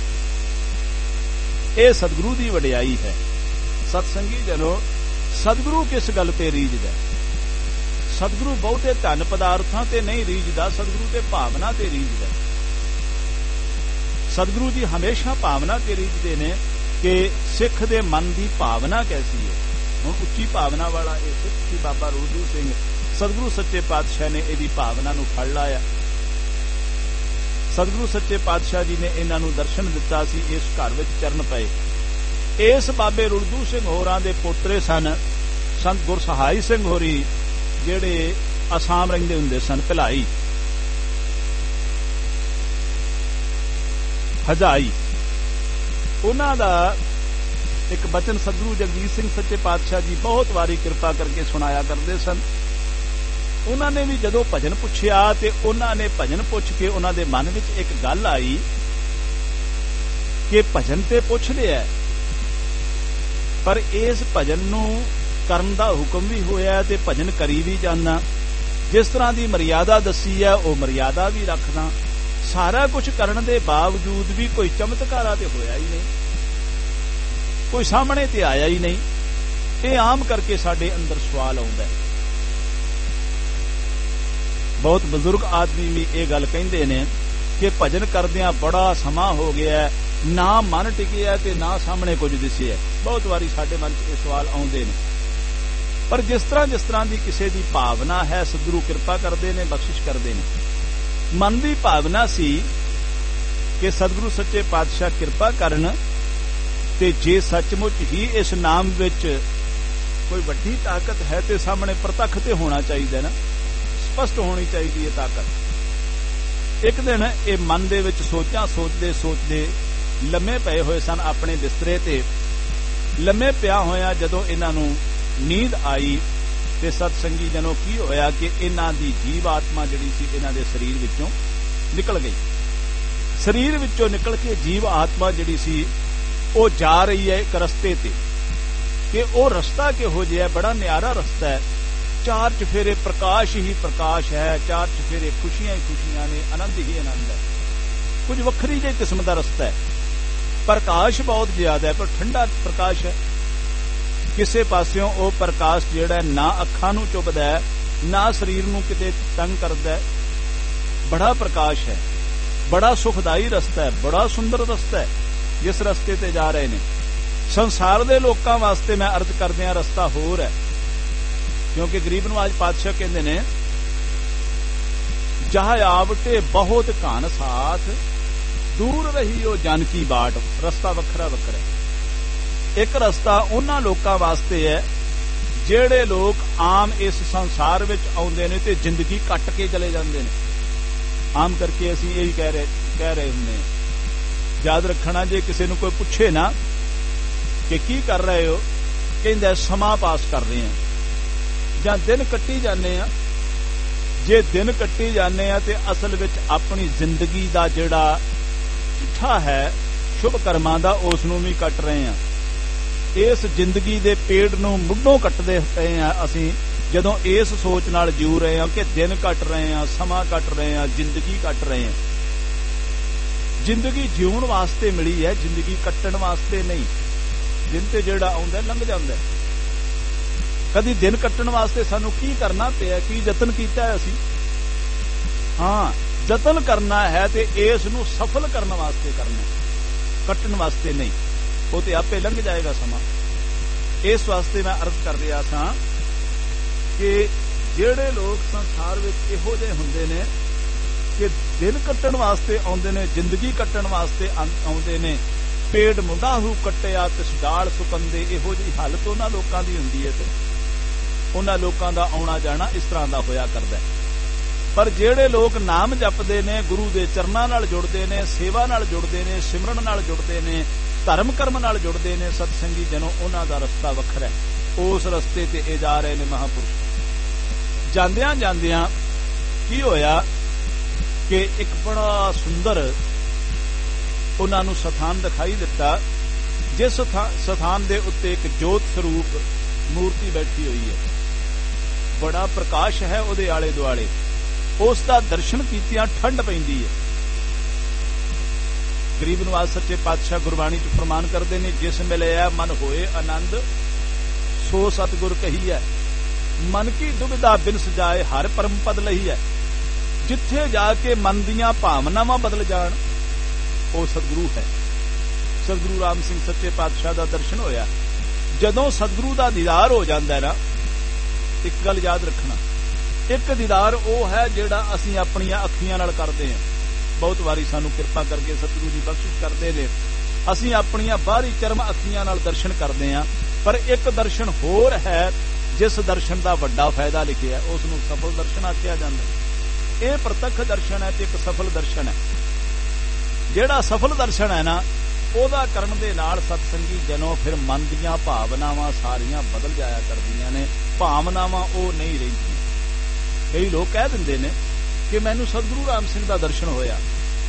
ਇਹ ਸਤਿਗੁਰੂ ਦੀ ਵਡਿਆਈ ਹੈ। ਸਤਸੰਗੀ ਜਨੋ, ਸਤਿਗੁਰੂ ਕਿਸ ਗੱਲ ਤੇ ਰੀਝਦਾ? ਸਤਿਗੁਰੂ ਬਹੁਤੇ ਧਨ ਪਦਾਰਥਾਂ ਤੇ ਨਹੀਂ ਰੀਝਦਾ, ਸਤਿਗੁਰੂ ਤੇ ਭਾਵਨਾ ਤੇ ਰੀਝਦਾ। ਸਤਿਗੁਰੂ ਜੀ ਹਮੇਸ਼ਾ ਭਾਵਨਾ ਤੇ ਰੀਝਦੇ ਨੇ ਕਿ ਸਿੱਖ ਦੇ ਮਨ ਦੀ ਭਾਵਨਾ ਕੈਸੀ ਹੈ। ਹੁਣ ਉੱਚੀ ਭਾਵਨਾ ਵਾਲਾ ਇਹ ਸਿੱਖ ਸੀ ਬਾਬਾ ਰੁਲਦੂ ਸਿੰਘ। ਸਤਿਗੁਰੂ ਸੱਚੇ ਪਾਤਸ਼ਾਹ ਨੇ ਇਹਦੀ ਭਾਵਨਾ ਨੂੰ ਫੜ ਲਾਇਆ। ਸਤਿਗੁਰੂ ਸੱਚੇ ਪਾਤਸ਼ਾਹ ਜੀ ਨੇ ਇਹਨਾਂ ਨੂੰ ਦਰਸ਼ਨ ਦਿੱਤਾ ਸੀ, ਇਸ ਘਰ ਵਿੱਚ ਚਰਨ ਪਏ। ਇਸ ਬਾਬੇ ਰੁਲਦੂ ਸਿੰਘ ਹੋਰਾਂ ਦੇ ਪੋਤਰੇ ਸਨ ਸੰਤ ਗੁਰਸਹਾਈ ਸਿੰਘ ਹੋਰੀ ਜਿਹੜੇ ਅਸਾਮ ਰਹਿੰਦੇ ਹੁੰਦੇ ਸਨ, ਭਿਲਾਈ ਹਜਾਈ, ਉਹਨਾਂ ਦਾ ਇੱਕ ਬਚਨ ਸਤਿਗੁਰੂ ਜਗਜੀਤ ਸਿੰਘ ਸੱਚੇ ਪਾਤਸ਼ਾਹ ਜੀ ਬਹੁਤ ਵਾਰੀ ਕਿਰਪਾ ਕਰਕੇ ਸੁਣਾਇਆ ਕਰਦੇ ਸਨ। ਉਹਨਾਂ ਨੇ ਵੀ ਜਦੋਂ ਭਜਨ ਪੁੱਛਿਆ ਤੇ ਉਹਨਾਂ ਨੇ ਭਜਨ ਪੁੱਛ ਕੇ ਉਹਨਾਂ ਦੇ ਮਨ ਵਿੱਚ ਇੱਕ ਗੱਲ ਆਈ ਕਿ ਭਜਨ ਤੇ ਪੁੱਛਦੇ ਆ, ਪਰ ਇਸ ਭਜਨ ਨੂੰ ਕਰਨ ਦਾ ਹੁਕਮ ਵੀ ਹੋਇਆ ਤੇ ਭਜਨ ਕਰੀ ਵੀ ਜਾਣਾ, ਜਿਸ ਤਰ੍ਹਾਂ ਦੀ ਮਰਿਆਦਾ ਦੱਸੀ ਹੈ ਉਹ ਮਰਿਆਦਾ ਵੀ ਰੱਖਣਾ, ਸਾਰਾ ਕੁਝ ਕਰਨ ਦੇ ਬਾਵਜੂਦ ਵੀ ਕੋਈ ਚਮਤਕਾਰਾ ਤੇ ਹੋਇਆ ਹੀ ਨਹੀਂ, ਕੋਈ ਸਾਹਮਣੇ ਤੇ ਆਇਆ ਹੀ ਨਹੀਂ। ਇਹ ਆਮ ਕਰਕੇ ਸਾਡੇ ਅੰਦਰ ਸਵਾਲ ਆਉਂਦਾ ਹੈ। ਬਹੁਤ ਬਜ਼ੁਰਗ ਆਦਮੀ ਵੀ ਇਹ ਗੱਲ ਕਹਿੰਦੇ ਨੇ ਕਿ ਭਜਨ ਕਰਦਿਆਂ ਬੜਾ ਸਮਾਂ ਹੋ ਗਿਆ, ਨਾ ਮਨ ਟਿਕਿਆ ਤੇ ਨਾ ਸਾਹਮਣੇ ਕੁਝ ਦਿਸਿਆ। ਬਹੁਤ ਵਾਰੀ ਸਾਡੇ ਮਨ 'ਚ ਇਹ ਸਵਾਲ ਆਉਂਦੇ ਨੇ, ਪਰ ਜਿਸ ਤਰ੍ਹਾਂ ਜਿਸ ਤਰ੍ਹਾਂ ਦੀ ਕਿਸੇ ਦੀ ਭਾਵਨਾ ਹੈ, ਸਤਿਗੁਰੂ ਕਿਰਪਾ ਕਰਦੇ ਨੇ, ਬਖਸ਼ਿਸ਼ ਕਰਦੇ ਨੇ। ਮਨ ਦੀ ਭਾਵਨਾ ਸੀ ਕਿ ਸਤਿਗੁਰੂ ਸੱਚੇ ਪਾਤਸ਼ਾਹ ਕਿਰਪਾ ਕਰਨ ਤੇ ਜੇ ਸੱਚਮੁੱਚ ਹੀ ਇਸ ਨਾਮ ਵਿੱਚ ਕੋਈ ਵੱਡੀ ਤਾਕਤ ਹੈ ਤੇ ਸਾਹਮਣੇ ਪ੍ਰਤੱਖ ਤੇ ਹੋਣਾ ਚਾਹੀਦਾ ਨਾ, ਸਪਸ਼ਟ ਹੋਣੀ ਚਾਹੀਦੀ ਹੈ ਤਾਕਤ। ਇੱਕ ਦਿਨ ਇਹ ਮਨ ਦੇ ਵਿੱਚ ਸੋਚਾਂ ਸੋਚਦੇ ਸੋਚਦੇ ਲੰਮੇ ਪਏ ਹੋਏ ਸਨ ਆਪਣੇ ਬਿਸਤਰੇ ਤੇ। ਲੰਮੇ ਪਿਆ ਹੋਇਆ ਜਦੋਂ ਇਹਨਾਂ ਨੂੰ ਨੀਂਦ ਆਈ ਤੇ ਸਤ ਸੰਗੀ ਜਨੋ ਕੀ ਹੋਇਆ ਕਿ ਇਹਨਾਂ ਦੀ ਜੀਵ ਆਤਮਾ ਜਿਹੜੀ ਸੀ ਇਹਨਾਂ ਦੇ ਸਰੀਰ ਵਿੱਚੋਂ ਨਿਕਲ ਗਈ। ਸਰੀਰ ਵਿੱਚੋਂ ਨਿਕਲ ਕੇ ਜੀਵ ਆਤਮਾ ਜਿਹੜੀ ਸੀ ਉਹ ਜਾ ਰਹੀ ਹੈ ਇੱਕ ਰਸਤੇ ਤੇ, ਕਿ ਉਹ ਰਸਤਾ ਕਿਹੋ ਜਿਹਾ, ਬੜਾ ਨਿਆਰਾ ਰਸਤਾ ਹੈ, ਚਾਰ ਚਫੇਰੇ ਪ੍ਰਕਾਸ਼ ਹੀ ਪ੍ਰਕਾਸ਼ ਹੈ, ਚਾਰ ਚਫੇਰੇ ਖੁਸ਼ੀਆਂ ਹੀ ਖੁਸ਼ੀਆਂ ਨੇ, ਆਨੰਦ ਹੀ ਆਨੰਦ ਹੈ। ਕੁਝ ਵੱਖਰੀ ਜਿਹੀ ਕਿਸਮ ਦਾ ਰਸਤਾ ਹੈ, ਪ੍ਰਕਾਸ਼ ਬਹੁਤ ਜ਼ਿਆਦਾ ਹੈ ਪਰ ਠੰਡਾ ਪ੍ਰਕਾਸ਼ ਹੈ। ਕਿਸੇ ਪਾਸਿਓਂ ਉਹ ਪ੍ਰਕਾਸ਼ ਜਿਹੜਾ ਨਾ ਅੱਖਾਂ ਨੂੰ ਚੁਭਦਾ ਹੈ, ਨਾ ਸਰੀਰ ਨੂੰ ਕਿਤੇ ਤੰਗ ਕਰਦਾ ਹੈ, ਬੜਾ ਪ੍ਰਕਾਸ਼ ਹੈ, ਬੜਾ ਸੁਖਦਾਈ ਰਸਤਾ ਹੈ, ਬੜਾ ਸੁੰਦਰ ਰਸਤਾ ਹੈ ਜਿਸ ਰਸਤੇ ਤੇ ਜਾ ਰਹੇ ਨੇ। ਸੰਸਾਰ ਦੇ ਲੋਕਾਂ ਵਾਸਤੇ ਮੈਂ ਅਰਜ਼ ਕਰਦਿਆਂ ਰਸਤਾ ਹੋਰ ਹੈ, ਕਿਉਂਕਿ ਗਰੀਬ ਨਵਾਜ ਪਾਤਸ਼ਾਹ ਕਹਿੰਦੇ ਨੇ ਜਹ ਆਵਟੇ ਬਹੁਤ ਘਨ ਸਾਥ, ਦੂਰ ਰਹੀ ਉਹ ਜਨ ਕੀ ਬਾਟ। ਰਸਤਾ ਵੱਖਰਾ ਵੱਖਰਾ ਹੈ। ਇੱਕ ਰਸਤਾ ਉਹਨਾਂ ਲੋਕਾਂ ਵਾਸਤੇ ਹੈ ਜਿਹੜੇ ਲੋਕ ਆਮ ਇਸ ਸੰਸਾਰ ਵਿੱਚ ਆਉਂਦੇ ਨੇ ਤੇ ਜ਼ਿੰਦਗੀ ਕੱਟ ਕੇ ਚਲੇ ਜਾਂਦੇ ਨੇ। ਆਮ ਕਰਕੇ ਅਸੀਂ ਇਹੀ ਕਹਿ ਰਹੇ ਕਹਿ ਰਹੇ ਹੁੰਦੇ ਹਾਂ। ਯਾਦ ਰੱਖਣਾ, ਜੇ ਕਿਸੇ ਨੂੰ ਕੋਈ ਪੁੱਛੇ ਨਾ ਕਿ ਕੀ ਕਰ ਰਹੇ ਹੋ, ਕਹਿੰਦਾ ਸਮਾਂ ਪਾਸ ਕਰ ਰਹੇ ਹਾਂ ਜਾਂ ਦਿਨ ਕੱਟੀ ਜਾਂਦੇ ਆ। ਜੇ ਦਿਨ ਕੱਟੀ ਜਾਂਦੇ ਆ ਤੇ ਅਸਲ ਵਿੱਚ ਆਪਣੀ ਜ਼ਿੰਦਗੀ ਦਾ ਜਿਹੜਾ ਚਿੱਠਾ ਹੈ ਸ਼ੁਭ ਕਰਮਾਂ ਦਾ, ਉਸ ਨੂੰ ਵੀ ਕੱਟ ਰਹੇ ਆ। ਇਸ ਜ਼ਿੰਦਗੀ ਦੇ ਪੇੜ ਨੂੰ ਮੁੱਢੋਂ ਕੱਟਦੇ ਪਏ ਆ ਅਸੀਂ, ਜਦੋਂ ਇਸ ਸੋਚ ਨਾਲ ਜੂ ਰਹੇ ਆ ਕਿ ਦਿਨ ਕੱਟ ਰਹੇ ਆ, ਸਮਾਂ ਕੱਟ ਰਹੇ ਆ, ਜ਼ਿੰਦਗੀ ਕੱਟ ਰਹੇ ਆ। ਜ਼ਿੰਦਗੀ ਜਿਉਣ ਵਾਸਤੇ ਮਿਲੀ ਹੈ, ਜ਼ਿੰਦਗੀ ਕੱਟਣ ਵਾਸਤੇ ਨਹੀਂ। ਦਿਨ ਤੇ ਜਿਹੜਾ ਆਉਂਦਾ ਲੰਘ ਜਾਂਦਾ। ਕਦੀ ਦਿਨ ਕੱਟਣ ਵਾਸਤੇ ਸਾਨੂੰ ਕੀ ਕਰਨਾ ਪਿਆ, ਕੀ ਯਤਨ ਕੀਤਾ ਅਸੀਂ? ਹਾਂ, ਯਤਨ ਕਰਨਾ ਹੈ ਤੇ ਇਸ ਨੂੰ ਸਫਲ ਕਰਨ ਵਾਸਤੇ ਕਰਨਾ, ਕੱਟਣ ਵਾਸਤੇ ਨਹੀਂ। ਉਹ ਤੇ ਆਪੇ ਲੰਘ ਜਾਏਗਾ ਸਮਾਂ। ਇਸ ਵਾਸਤੇ ਮੈਂ ਅਰਜ਼ ਕਰ ਰਿਹਾ ਸਾਂ ਕਿ ਜਿਹੜੇ ਲੋਕ ਸੰਸਾਰ ਵਿੱਚ ਇਹੋ ਜਿਹੇ ਹੁੰਦੇ ਨੇ ਕਿ ਦਿਨ ਕੱਟਣ ਵਾਸਤੇ ਆਉਂਦੇ ਨੇ, ਜ਼ਿੰਦਗੀ ਕੱਟਣ ਵਾਸਤੇ ਆਉਂਦੇ ਨੇ, ਪੇੜ ਮੁੰਡਾਹੂ ਕੱਟਿਆ ਤਿਸ ਡਾਲ ਸੁਕੰਦੇ, ਇਹੋ ਜਿਹੀ ਹਾਲਤ ਉਹਨਾਂ ਲੋਕਾਂ ਦੀ ਹੁੰਦੀ ਹੈ। ਤੇ ਉਹਨਾਂ ਲੋਕਾਂ ਦਾ ਆਉਣਾ ਜਾਣਾ ਇਸ ਤਰ੍ਹਾਂ ਦਾ ਹੋਇਆ ਕਰਦਾ। ਪਰ ਜਿਹੜੇ ਲੋਕ ਨਾਮ ਜਪਦੇ ਨੇ, ਗੁਰੂ ਦੇ ਚਰਨਾਂ ਨਾਲ ਜੁੜਦੇ ਨੇ, ਸੇਵਾ ਨਾਲ ਜੁੜਦੇ ਨੇ, ਸਿਮਰਨ ਨਾਲ ਜੁੜਦੇ ਨੇ, ਧਰਮ ਕਰਮ ਨਾਲ ਜੁੜਦੇ ਨੇ, ਸਤਸੰਗੀ ਜਨੋ, ਉਹਨਾਂ ਦਾ ਰਸਤਾ ਵੱਖਰਾ ਹੈ। ਉਸ ਰਸਤੇ ਤੇ ਇਹ ਜਾ ਰਹੇ ਨੇ ਮਹਾਂਪੁਰਸ਼। ਜਾਂਦਿਆਂ ਜਾਂਦਿਆਂ ਕੀ ਹੋਇਆ ਕਿ ਇੱਕ ਬੜਾ ਸੁੰਦਰ ਉਹਨਾਂ ਨੂੰ ਸਥਾਨ ਦਿਖਾਈ ਦਿੱਤਾ, ਜਿਸ ਸਥਾਨ ਦੇ ਉੱਤੇ ਇੱਕ ਜੋਤ ਸਰੂਪ ਮੂਰਤੀ ਬੈਠੀ ਹੋਈ ਹੈ। ਬੜਾ ਪ੍ਰਕਾਸ਼ ਹੈ ਉਹਦੇ ਆਲੇ ਦੁਆਲੇ। ਉਸ ਦਾ ਦਰਸ਼ਨ ਕੀਤਿਆਂ ਠੰਡ ਪੈਂਦੀ ਹੈ। ਗਰੀਬ ਨਵਾਜ ਸੱਚੇ ਪਾਤਸ਼ਾਹ ਗੁਰਬਾਣੀ ਚ ਫਰਮਾਨ ਕਰਦੇ ਨੇ, ਜਿਸ ਮਿਲਿਆ ਮਨ ਹੋਏ ਆਨੰਦ, ਸੋ ਸਤਿਗੁਰ ਕਹੀ ਹੈ, ਮਨ ਕੀ ਦੁਬਿਧਾ ਬਿਨ ਸਜਾਏ ਹਰ ਪਰਮ ਪਦ ਲਈ ਹੈ। ਜਿੱਥੇ ਜਾ ਕੇ ਮਨ ਦੀਆਂ ਭਾਵਨਾਵਾਂ ਬਦਲ ਜਾਣ, ਉਹ ਸਤਿਗੁਰੂ ਹੈ। ਸਤਿਗੁਰੂ ਰਾਮ ਸਿੰਘ ਸੱਚੇ ਪਾਤਸ਼ਾਹ ਦਾ ਦਰਸ਼ਨ ਹੋਇਆ। ਜਦੋਂ ਸਤਿਗੁਰੂ ਦਾ ਦੀਦਾਰ ਹੋ ਜਾਂਦਾ ਨਾ, ਇੱਕ ਗੱਲ ਯਾਦ ਰੱਖਣਾ, ਇੱਕ ਦੀਦਾਰ ਉਹ ਹੈ ਜਿਹੜਾ ਅਸੀਂ ਆਪਣੀਆਂ ਅੱਖੀਆਂ ਨਾਲ ਕਰਦੇ ਹਾਂ। ਬਹੁਤ ਵਾਰੀ ਸਾਨੂੰ ਕਿਰਪਾ ਕਰਕੇ ਸਤਿਗੁਰੂ ਜੀ ਬਖਸ਼ਿਸ਼ ਕਰਦੇ ਨੇ, ਅਸੀਂ ਆਪਣੀਆਂ ਬਾਹਰੀ ਚਰਮ ਅੱਖੀਆਂ ਨਾਲ ਦਰਸ਼ਨ ਕਰਦੇ ਹਾਂ। ਪਰ ਇੱਕ ਦਰਸ਼ਨ ਹੋਰ ਹੈ ਜਿਸ ਦਰਸ਼ਨ ਦਾ ਵੱਡਾ ਫਾਇਦਾ ਲਿਖਿਆ ਉਸ ਨੂੰ ਸਫਲ ਦਰਸ਼ਨ ਆਖਿਆ ਜਾਂਦਾ। ਇਹ ਪ੍ਰਤੱਖ ਦਰਸ਼ਨ ਹੈ ਤੇ ਇੱਕ ਸਫਲ ਦਰਸ਼ਨ ਹੈ। ਜਿਹੜਾ ਸਫਲ ਦਰਸ਼ਨ ਹੈ ਨਾ, ਉਹਦਾ ਕਰਨ ਦੇ ਨਾਲ ਸਤਸੰਗੀ ਜਨੋ ਫਿਰ ਮਨ ਦੀਆਂ ਭਾਵਨਾਵਾਂ ਸਾਰੀਆਂ ਬਦਲ ਜਾਇਆ ਕਰਦੀਆਂ ਨੇ। ਭਾਵਨਾਵਾਂ ਉਹ ਨਹੀਂ ਰਹਿੰਦੀਆਂ। ਕਈ ਲੋਕ ਕਹਿ ਦਿੰਦੇ ਨੇ ਕਿ ਮੈਨੂੰ ਸਤਿਗੁਰੂ ਰਾਮ ਸਿੰਘ ਦਾ ਦਰਸ਼ਨ ਹੋਇਆ,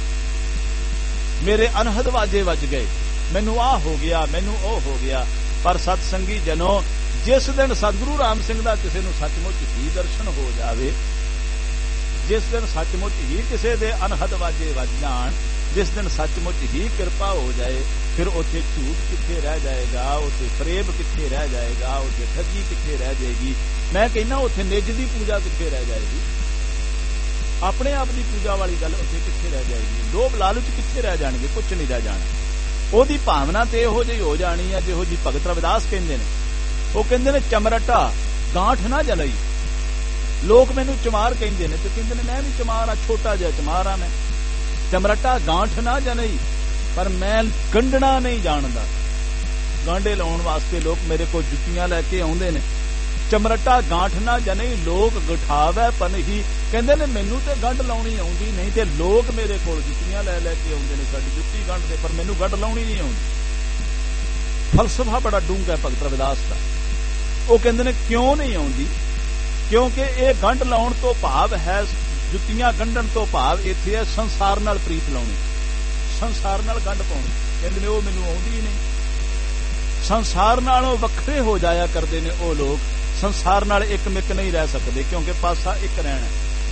ਮੇਰੇ ਅਨਹਦ ਵਾਜੇ ਵੱਜ ਗਏ, ਮੈਨੂੰ ਆਹ ਹੋ ਗਿਆ, ਮੈਨੂੰ ਉਹ ਹੋ ਗਿਆ। ਪਰ ਸਤਸੰਗੀ ਜਨੋ, ਜਿਸ ਦਿਨ ਸਤਿਗੁਰੂ ਰਾਮ ਸਿੰਘ ਦਾ ਕਿਸੇ ਨੂੰ ਸੱਚਮੁੱਚ ਹੀ ਦਰਸ਼ਨ ਹੋ ਜਾਵੇ, ਜਿਸ ਦਿਨ ਸੱਚਮੁੱਚ ਹੀ ਕਿਸੇ ਦੇ ਅਨਹਦ ਵਾਜੇ ਵੱਜ ਜਾਣ, ਜਿਸ ਦਿਨ ਸੱਚਮੁੱਚ ਹੀ ਕਿਰਪਾ ਹੋ ਜਾਏ, ਫਿਰ ਉੱਥੇ ਝੂਠ ਕਿੱਥੇ ਰਹਿ ਜਾਏਗਾ, ਉੱਥੇ ਫਰੇਬ ਕਿੱਥੇ ਰਹਿ ਜਾਏਗਾ, ਉੱਥੇ ਠੱਗੀ ਕਿੱਥੇ ਰਹਿ ਜਾਏਗੀ। ਮੈਂ ਕਹਿੰਦਾ ਉੱਥੇ ਨਿੱਜ ਦੀ ਪੂਜਾ ਕਿੱਥੇ ਰਹਿ ਜਾਏਗੀ, ਆਪਣੇ ਆਪ ਦੀ ਪੂਜਾ ਵਾਲੀ ਗੱਲ ਉੱਥੇ ਕਿੱਥੇ ਰਹਿ ਜਾਏਗੀ। ਲੋਭ ਲਾਲਚ ਕਿੱਥੇ ਰਹਿ ਜਾਣਗੇ, ਕੁਝ ਨਹੀਂ ਰਹਿ ਜਾਣਾ। ਉਹਦੀ ਭਾਵਨਾ ਤੇ ਇਹੋ ਜਿਹੀ ਹੋ ਜਾਣੀ ਹੈ ਜਿਹੋ ਜਿਹੀ ਭਗਤ ਰਵਿਦਾਸ ਕਹਿੰਦੇ ਨੇ। ਉਹ ਕਹਿੰਦੇ ਨੇ ਚਮਰਟਾ ਗਾਂਠ ਨਾ ਜਲਈ। ਲੋਕ ਮੈਨੂੰ ਚਮਾਰ ਕਹਿੰਦੇ ਨੇ ਤੇ ਕਹਿੰਦੇ ਨੇ ਮੈਂ ਵੀ ਚਮਾਰ ਆ, ਛੋਟਾ ਜਿਹਾ ਚਮਾਰ ਆ ਮੈਂ। ਚਮਰਟਾ ਗਾਂਠ ਨਾ ਜਲਈ, ਪਰ ਮੈਂ ਗੰਢਣਾ ਨਹੀਂ ਜਾਣਦਾ। ਗਾਂਢੇ ਲਾਉਣ ਵਾਸਤੇ ਲੋਕ ਮੇਰੇ ਕੋਲ ਜੁੱਤੀਆਂ ਲੈ ਕੇ ਆਉਂਦੇ ਨੇ। ਚਮਰਟਾ ਗਾਂਠ ਨਾ ਜਨਈ ਲੋਕ ਗਠਾਵੈ ਪਨਹੀ। ਕਹਿੰਦੇ ਨੇ ਮੈਨੂੰ ਤੇ ਗੰਢ ਲਾਉਣੀ ਆਉਂਦੀ ਨਹੀਂ, ਤੇ ਲੋਕ ਮੇਰੇ ਕੋਲ ਜੁੱਤੀਆਂ ਲੈ ਲੈ ਕੇ ਆਉਂਦੇ ਨੇ, ਸਾਡੀ ਜੁੱਤੀ ਗੰਢਦੇ, ਪਰ ਮੈਨੂੰ ਗੰਢ ਲਾਉਣੀ ਨਹੀਂ ਆਉਂਦੀ। ਫਲਸਫਾ ਬੜਾ ਡੂੰਘਾ ਹੈ ਭਗਤ ਰਵਿਦਾਸ ਦਾ। ਉਹ ਕਹਿੰਦੇ ਨੇ ਕਿਉਂ ਨਹੀਂ ਆਉਂਦੀ? ਕਿਉਂਕਿ ਇਹ ਗੰਢ ਲਾਉਣ ਤੋਂ ਭਾਵ ਹੈ, ਜੁੱਤੀਆਂ ਗੰਢਣ ਤੋਂ ਭਾਵ ਇੱਥੇ ਹੈ ਸੰਸਾਰ ਨਾਲ ਪ੍ਰੀਤ ਲਾਉਣੀ, ਸੰਸਾਰ ਨਾਲ ਗੰਢ ਪਾਉਣੀ। ਕਹਿੰਦੇ ਨੇ ਉਹ ਮੈਨੂੰ ਆਉਂਦੀ ਹੀ ਨਹੀਂ। ਸੰਸਾਰ ਨਾਲੋਂ ਵੱਖਰੇ ਹੋ ਜਾਇਆ ਕਰਦੇ ਨੇ ਉਹ ਲੋਕ, ਸੰਸਾਰ ਨਾਲ ਇੱਕ ਮਿੱਕ ਨਹੀਂ ਰਹਿ ਸਕਦੇ, ਕਿਉਂਕਿ ਪਾਸਾ ਇੱਕ ਰਹਿਣਾ।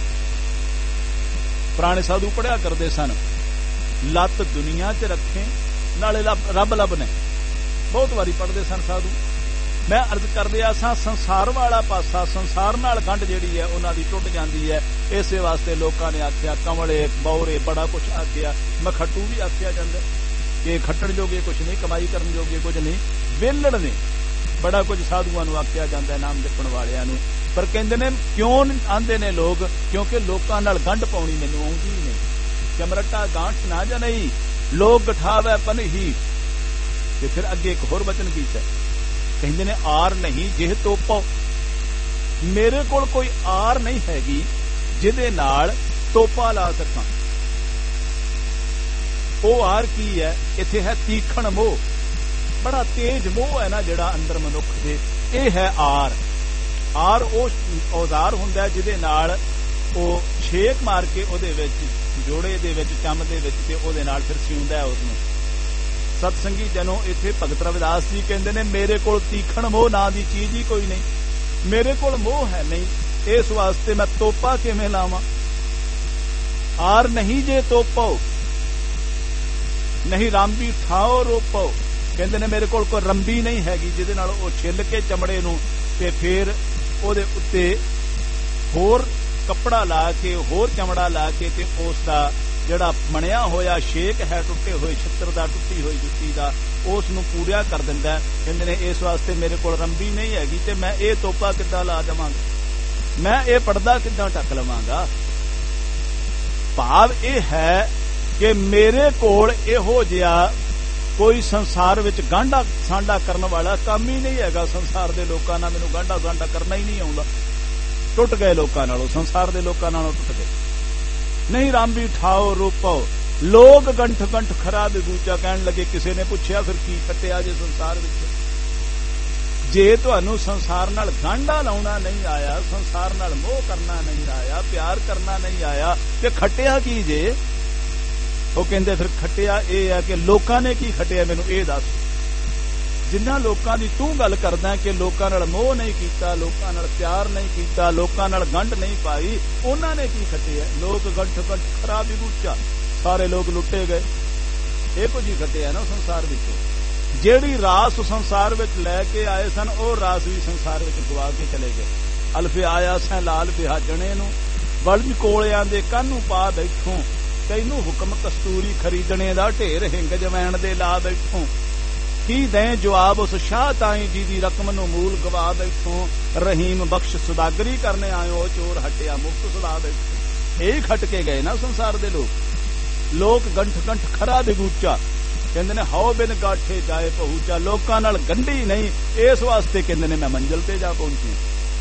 ਪੁਰਾਣੇ ਸਾਧੂ ਪੜਿਆ ਕਰਦੇ ਸਨ, ਲੱਤ ਦੁਨੀਆ 'ਚ ਰੱਖੇ ਨਾਲੇ ਰੱਬ ਲੱਭਣੇ। ਬਹੁਤ ਵਾਰੀ ਪੜਦੇ ਸਨ ਸਾਧੂ। ਮੈਂ ਅਰਜ਼ ਕਰਦੇ ਆ ਸਾਂ, ਸੰਸਾਰ ਵਾਲਾ ਪਾਸਾ, ਸੰਸਾਰ ਨਾਲ ਗੰਢ ਜਿਹੜੀ ਹੈ ਉਹਨਾਂ ਦੀ ਟੁੱਟ ਜਾਂਦੀ ਹੈ। ਇਸੇ ਵਾਸਤੇ ਲੋਕਾਂ ਨੇ ਆਖਿਆ ਕਮਲੇ ਬੌਰੇ, ਬੜਾ ਕੁਛ ਆਖਿਆ। ਮਖੱਟੂ ਵੀ ਆਖਿਆ ਜਾਂਦਾ ਕਿ ਖੱਟਣ ਜੋਗੇ ਕੁਛ ਨਹੀਂ, ਕਮਾਈ ਕਰਨ ਜੋਗੇ ਕੁਝ ਨਹੀਂ, ਵਿਹਲੜ ਨੇ। ਬੜਾ ਕੁਝ ਸਾਧੂਆਂ ਨੂੰ ਆਖਿਆ ਜਾਂਦਾ, ਨਾਮ ਜਪਣ ਵਾਲਿਆਂ ਨੂੰ। ਪਰ ਕਹਿੰਦੇ ਨੇ ਕਿਉਂ ਆਂਦੇ ਨੇ ਲੋਕ? ਕਿਉਂਕਿ ਲੋਕਾਂ ਨਾਲ ਗੰਢ ਪਾਉਣੀ ਮੈਨੂੰ ਆਉਂਦੀ ਹੀ ਨਹੀਂ। ਚਮਰਟਾ ਗਾਂਠ ਨਾ ਜਨਈ ਲੋਕ ਗਠਾਵੈ ਪਨਹੀ। ਤੇ ਫਿਰ ਅੱਗੇ ਇੱਕ ਹੋਰ ਵਚਨ ਕੀਤਾ, ਕਹਿੰਦੇ ਨੇ ਆਰ ਨਹੀਂ ਜਿਹ ਤੋਪੋ। ਮੇਰੇ ਕੋਲ ਕੋਈ ਆਰ ਨਹੀਂ ਹੈਗੀ ਜਿਹਦੇ ਨਾਲ ਤੋਪਾ ਲਾ ਸਕਾਂ। ਉਹ ਆਰ ਕੀ ਹੈ? ਇੱਥੇ ਹੈ ਤੀਖਣ ਮੋਹ। ਬੜਾ ਤੇਜ਼ ਮੋਹ ਹੈ ਨਾ ਜਿਹੜਾ ਅੰਦਰ ਮਨੁੱਖ ਦੇ, ਇਹ ਹੈ ਆਰ। ਆਰ ਉਹ ਔਜ਼ਾਰ ਹੁੰਦਾ ਜਿਹਦੇ ਨਾਲ ਉਹ ਛੇਕ ਮਾਰ ਕੇ ਉਹਦੇ ਵਿੱਚ, ਜੋੜੇ ਦੇ ਵਿੱਚ, ਚੰਮ ਦੇ ਵਿੱਚ, ਤੇ ਉਹਦੇ ਨਾਲ ਫਿਰ ਸਿਉਂਦਾ ਉਸ ਨੂੰ। ਸਤਸੰਗੀ ਜਨੋ, ਇੱਥੇ ਭਗਤ ਰਵਿਦਾਸ ਜੀ ਕਹਿੰਦੇ ਨੇ ਮੇਰੇ ਕੋਲ ਤੀਖਣ ਮੋਹ ਨਾਂ ਦੀ ਚੀਜ਼ ਹੀ ਕੋਈ ਨਹੀਂ, ਮੇਰੇ ਕੋਲ ਮੋਹ ਹੈ ਨਹੀਂ, ਇਸ ਵਾਸਤੇ ਮੈਂ ਤੋਪਾ ਕਿਵੇਂ ਲਾਵਾਂ? ਆਰ ਨਹੀਂ ਜੇ ਤੋਪੋ ਨਹੀਂ ਰਾਂਬੀ ਠਾਓ ਰੋਪੋ। ਕਹਿੰਦੇ ਨੇ ਮੇਰੇ ਕੋਲ ਕੋਈ ਰੰਬੀ ਨਹੀਂ ਹੈਗੀ ਜਿਹਦੇ ਨਾਲ ਉਹ ਛਿੱਲ ਕੇ ਚਮੜੇ ਨੂੰ ਤੇ ਫਿਰ ਉਹਦੇ ਉੱਤੇ ਹੋਰ ਕੱਪੜਾ ਲਾ ਕੇ, ਹੋਰ ਚਮੜਾ ਲਾ ਕੇ, ਤੇ ਉਸ ਦਾ ਜਿਹੜਾ ਬਣਿਆ ਹੋਇਆ ਸ਼ੇਕ ਹੈ ਟੁੱਟੇ ਹੋਏ ਛਿੱਤਰ ਦਾ, ਟੁੱਟੀ ਹੋਈ ਜੁੱਤੀ ਦਾ, ਉਸ ਨੂੰ ਪੂਰਾ ਕਰ ਦਿੰਦਾ। ਕਹਿੰਦੇ ਨੇ ਇਸ ਵਾਸਤੇ ਮੇਰੇ ਕੋਲ ਰੰਬੀ ਨਹੀਂ ਹੈਗੀ, ਤੇ ਮੈਂ ਇਹ ਤੋਪਾ ਕਿੱਦਾਂ ਲਾ ਦੇਵਾਂਗਾ, ਮੈਂ ਇਹ ਪਰਦਾ ਕਿੱਦਾਂ ਢੱਕ ਲਵਾਂਗਾ। ਭਾਵ ਇਹ ਹੈ ਕਿ ਮੇਰੇ ਕੋਲ ਇਹੋ ਜਿਹਾ ਕੋਈ ਸੰਸਾਰ ਵਿੱਚ ਗਾਂਢਾ ਸਾਂਢਾ ਕਰਨ ਵਾਲਾ ਕੰਮ ਹੀ ਨਹੀਂ ਹੈਗਾ। ਸੰਸਾਰ ਦੇ ਲੋਕਾਂ ਨਾਲ ਮੈਨੂੰ ਗਾਂਢਾ ਸਾਂਢਾ ਕਰਨਾ ਹੀ ਨਹੀਂ ਆਉਂਦਾ। ਟੁੱਟ ਗਏ ਲੋਕਾਂ ਨਾਲੋਂ, ਸੰਸਾਰ ਦੇ ਲੋਕਾਂ ਨਾਲੋਂ ਟੁੱਟ ਗਏ। ਨਹੀਂ ਰਾਂਬੀ ਠਾਓ ਰੂਪੋ ਲੋਕ ਗੰਠ ਗੰਠ ਖਰਾ ਬਗੂਚਾ। ਕਹਿਣ ਲੱਗੇ, ਕਿਸੇ ਨੇ ਪੁੱਛਿਆ ਫਿਰ ਕੀ ਖੱਟਿਆ ਜੇ ਸੰਸਾਰ ਵਿੱਚ? ਜੇ ਤੁਹਾਨੂੰ ਸੰਸਾਰ ਨਾਲ ਗਾਂਢਾ ਲਾਉਣਾ ਨਹੀਂ ਆਇਆ, ਸੰਸਾਰ ਨਾਲ ਮੋਹ ਕਰਨਾ ਨਹੀਂ ਆਇਆ, ਪਿਆਰ ਕਰਨਾ ਨਹੀਂ ਆਇਆ, ਤੇ ਖੱਟਿਆ ਕੀ ਜੇ? ਉਹ ਕਹਿੰਦੇ ਫਿਰ ਖੱਟਿਆ ਇਹ ਹੈ ਕਿ ਲੋਕਾਂ ਨੇ ਕੀ ਖੱਟਿਆ, ਮੈਨੂੰ ਇਹ ਦੱਸ। ਜਿਨ੍ਹਾਂ ਲੋਕਾਂ ਦੀ ਤੂੰ ਗੱਲ ਕਰਦਾ ਕਿ ਲੋਕਾਂ ਨਾਲ ਮੋਹ ਨਹੀਂ ਕੀਤਾ, ਲੋਕਾਂ ਨਾਲ ਪਿਆਰ ਨਹੀਂ ਕੀਤਾ, ਲੋਕਾਂ ਨਾਲ ਗੰਢ ਨਹੀਂ ਪਾਈ, ਉਹਨਾਂ ਨੇ ਕੀ ਖੱਟਿਆ? ਲੋਕ ਗੰਠ ਗੰਠ ਖਰਾ ਬਗੂਚਾ, ਸਾਰੇ ਲੋਕ ਲੁੱਟੇ ਗਏ। ਇਹ ਕੁਝ ਹੀ ਖੱਟਿਆ ਨਾ ਸੰਸਾਰ ਵਿੱਚ। ਜਿਹੜੀ ਰਾਸ ਸੰਸਾਰ ਵਿੱਚ ਲੈ ਕੇ ਆਏ ਸਨ, ਉਹ ਰਾਸ ਵੀ ਸੰਸਾਰ ਵਿੱਚ ਗਵਾ ਕੇ ਚਲੇ ਗਏ। ਅਲਫੇ ਆਇਆ ਸੈਂ ਲਾਲ ਬਿਹਾਜਣੇ ਨੂੰ, ਵਲਜ ਕੋਲਿਆਂ ਦੇ ਕਾਹਨੂੰ ਪਾ ਬੈਠੋ, ਤੈਨੂੰ ਹੁਕਮ ਕਸਤੂਰੀ ਖਰੀਦਣੇ ਦਾ, ਢੇਰ ਹਿੰਗ ਜਵੈਣ ਦੇ ਲਾ ਬੈਠੋ। ਕੀ ਦੇਂ ਜਵਾਬ ਉਸ ਸ਼ਾਹ ਤਾਈ ਜੀ ਦੀ ਰਕਮ ਨੂੰ ਮੂਲ ਗਵਾ ਬੈਠੋ। ਰਹੀਮ ਬਖਸ਼ ਸੁਦਾਗਰੀ ਕਰਨੇ ਆਇਓ, ਚੋਰ ਹਟਿਆ ਮੁਕਤ ਸੁਦਾ ਬੈਠੋ। ਇਹ ਖੱਟ ਕੇ ਗਏ ਨਾ ਸੰਸਾਰ ਦੇ ਲੋਕ। ਲੋਕ ਗੰਠ ਗੰਠ ਖਰਾ ਬਗੂਚਾ, ਕਹਿੰਦੇ ਨੇ ਹਉ ਬਿਨ ਗਾਠੇ ਜਾਏ ਪਹੁੰਚਾ, ਲੋਕਾਂ ਨਾਲ ਗੰਢੀ ਨਹੀਂ, ਇਸ ਵਾਸਤੇ ਕਹਿੰਦੇ ਨੇ ਮੈਂ ਮੰਜ਼ਿਲ ਤੇ ਜਾ ਪਹੁੰਚਿਆ।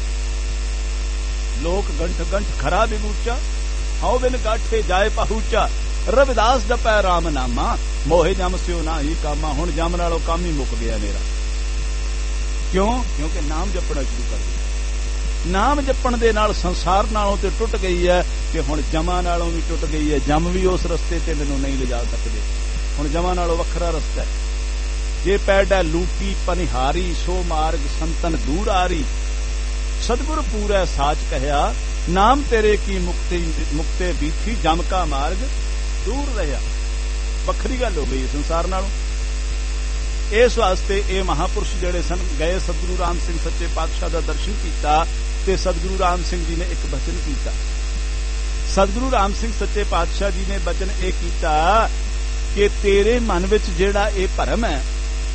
ਲੋਕ ਗੰਠ ਗੰਠ ਖਰਾ ਬਿਗੂਚਾ, ਹਉ ਬਿਨ ਗਾਠੇ ਜਾਏ ਪਹੁੰਚਾ। ਰਵਿਦਾਸ ਜਪੈ ਰਾਮ ਨਾਮਾ, ਮੋਹੇ ਜਮ ਸਿਓ ਨਾ ਹੀ ਕਾਮਾ। ਹੁਣ ਜਮ ਨਾਲੋਂ ਕੰਮ ਹੀ ਮੁੱਕ ਗਿਆ ਮੇਰਾ। ਕਿਉਂ? ਕਿਉਂਕਿ ਨਾਮ ਜਪਣਾ ਸ਼ੁਰੂ ਕਰ ਦਿੱਤਾ। ਨਾਮ ਜਪਣ ਦੇ ਨਾਲ ਸੰਸਾਰ ਨਾਲੋਂ ਤੇ ਟੁੱਟ ਗਈ ਹੈ, ਤੇ ਹੁਣ ਜਮਾਂ ਨਾਲੋਂ ਵੀ ਟੁੱਟ ਗਈ ਹੈ। ਜਮ ਵੀ ਉਸ ਰਸਤੇ ਤੇ ਮੈਨੂੰ ਨਹੀਂ ਲਿਜਾ ਸਕਦੇ। ਹੁਣ ਜਮਾਂ ਨਾਲੋਂ ਵੱਖਰਾ ਰਸਤਾ ਹੈ। ਜੇ ਪੈਡਾ ਲੂਟੀ ਪਨਿਹਾਰੀ, ਸੋ ਮਾਰਗ ਸੰਤਨ ਦੂਰ ਆਰੀ। ਸਤਿਗੁਰ ਪੂਰੈ ਸਾਚ ਕਹਿਆ, ਨਾਮ ਤੇਰੇ ਕੀ ਮੁਕਤੇ ਮੁਕਤੇ ਬੀਥੀ, ਜਮ ਕਾ ਮਾਰਗ ਦੂਰ ਰਿਹਾ। ਵੱਖਰੀ ਗੱਲ ਹੋ ਗਈ ਸੰਸਾਰ ਨਾਲੋਂ। ਇਸ ਵਾਸਤੇ ਇਹ ਮਹਾਪੁਰਸ਼ ਜਿਹੜੇ ਸਨ ਗਏ ਸਤਿਗੁਰੂ ਰਾਮ ਸਿੰਘ ਸੱਚੇ ਪਾਤਸ਼ਾਹ ਦਾ ਦਰਸ਼ਨ ਕੀਤਾ, ਤੇ ਸਤਿਗੁਰੂ ਰਾਮ ਸਿੰਘ ਜੀ ਨੇ ਇੱਕ ਬਚਨ ਕੀਤਾ। ਸਤਿਗੁਰੂ ਰਾਮ ਸਿੰਘ ਸੱਚੇ ਪਾਤਸ਼ਾਹ ਜੀ ਨੇ ਬਚਨ ਇਹ ਕੀਤਾ ਕਿ ਤੇਰੇ ਮਨ ਵਿੱਚ ਜਿਹੜਾ ਇਹ ਭਰਮ ਹੈ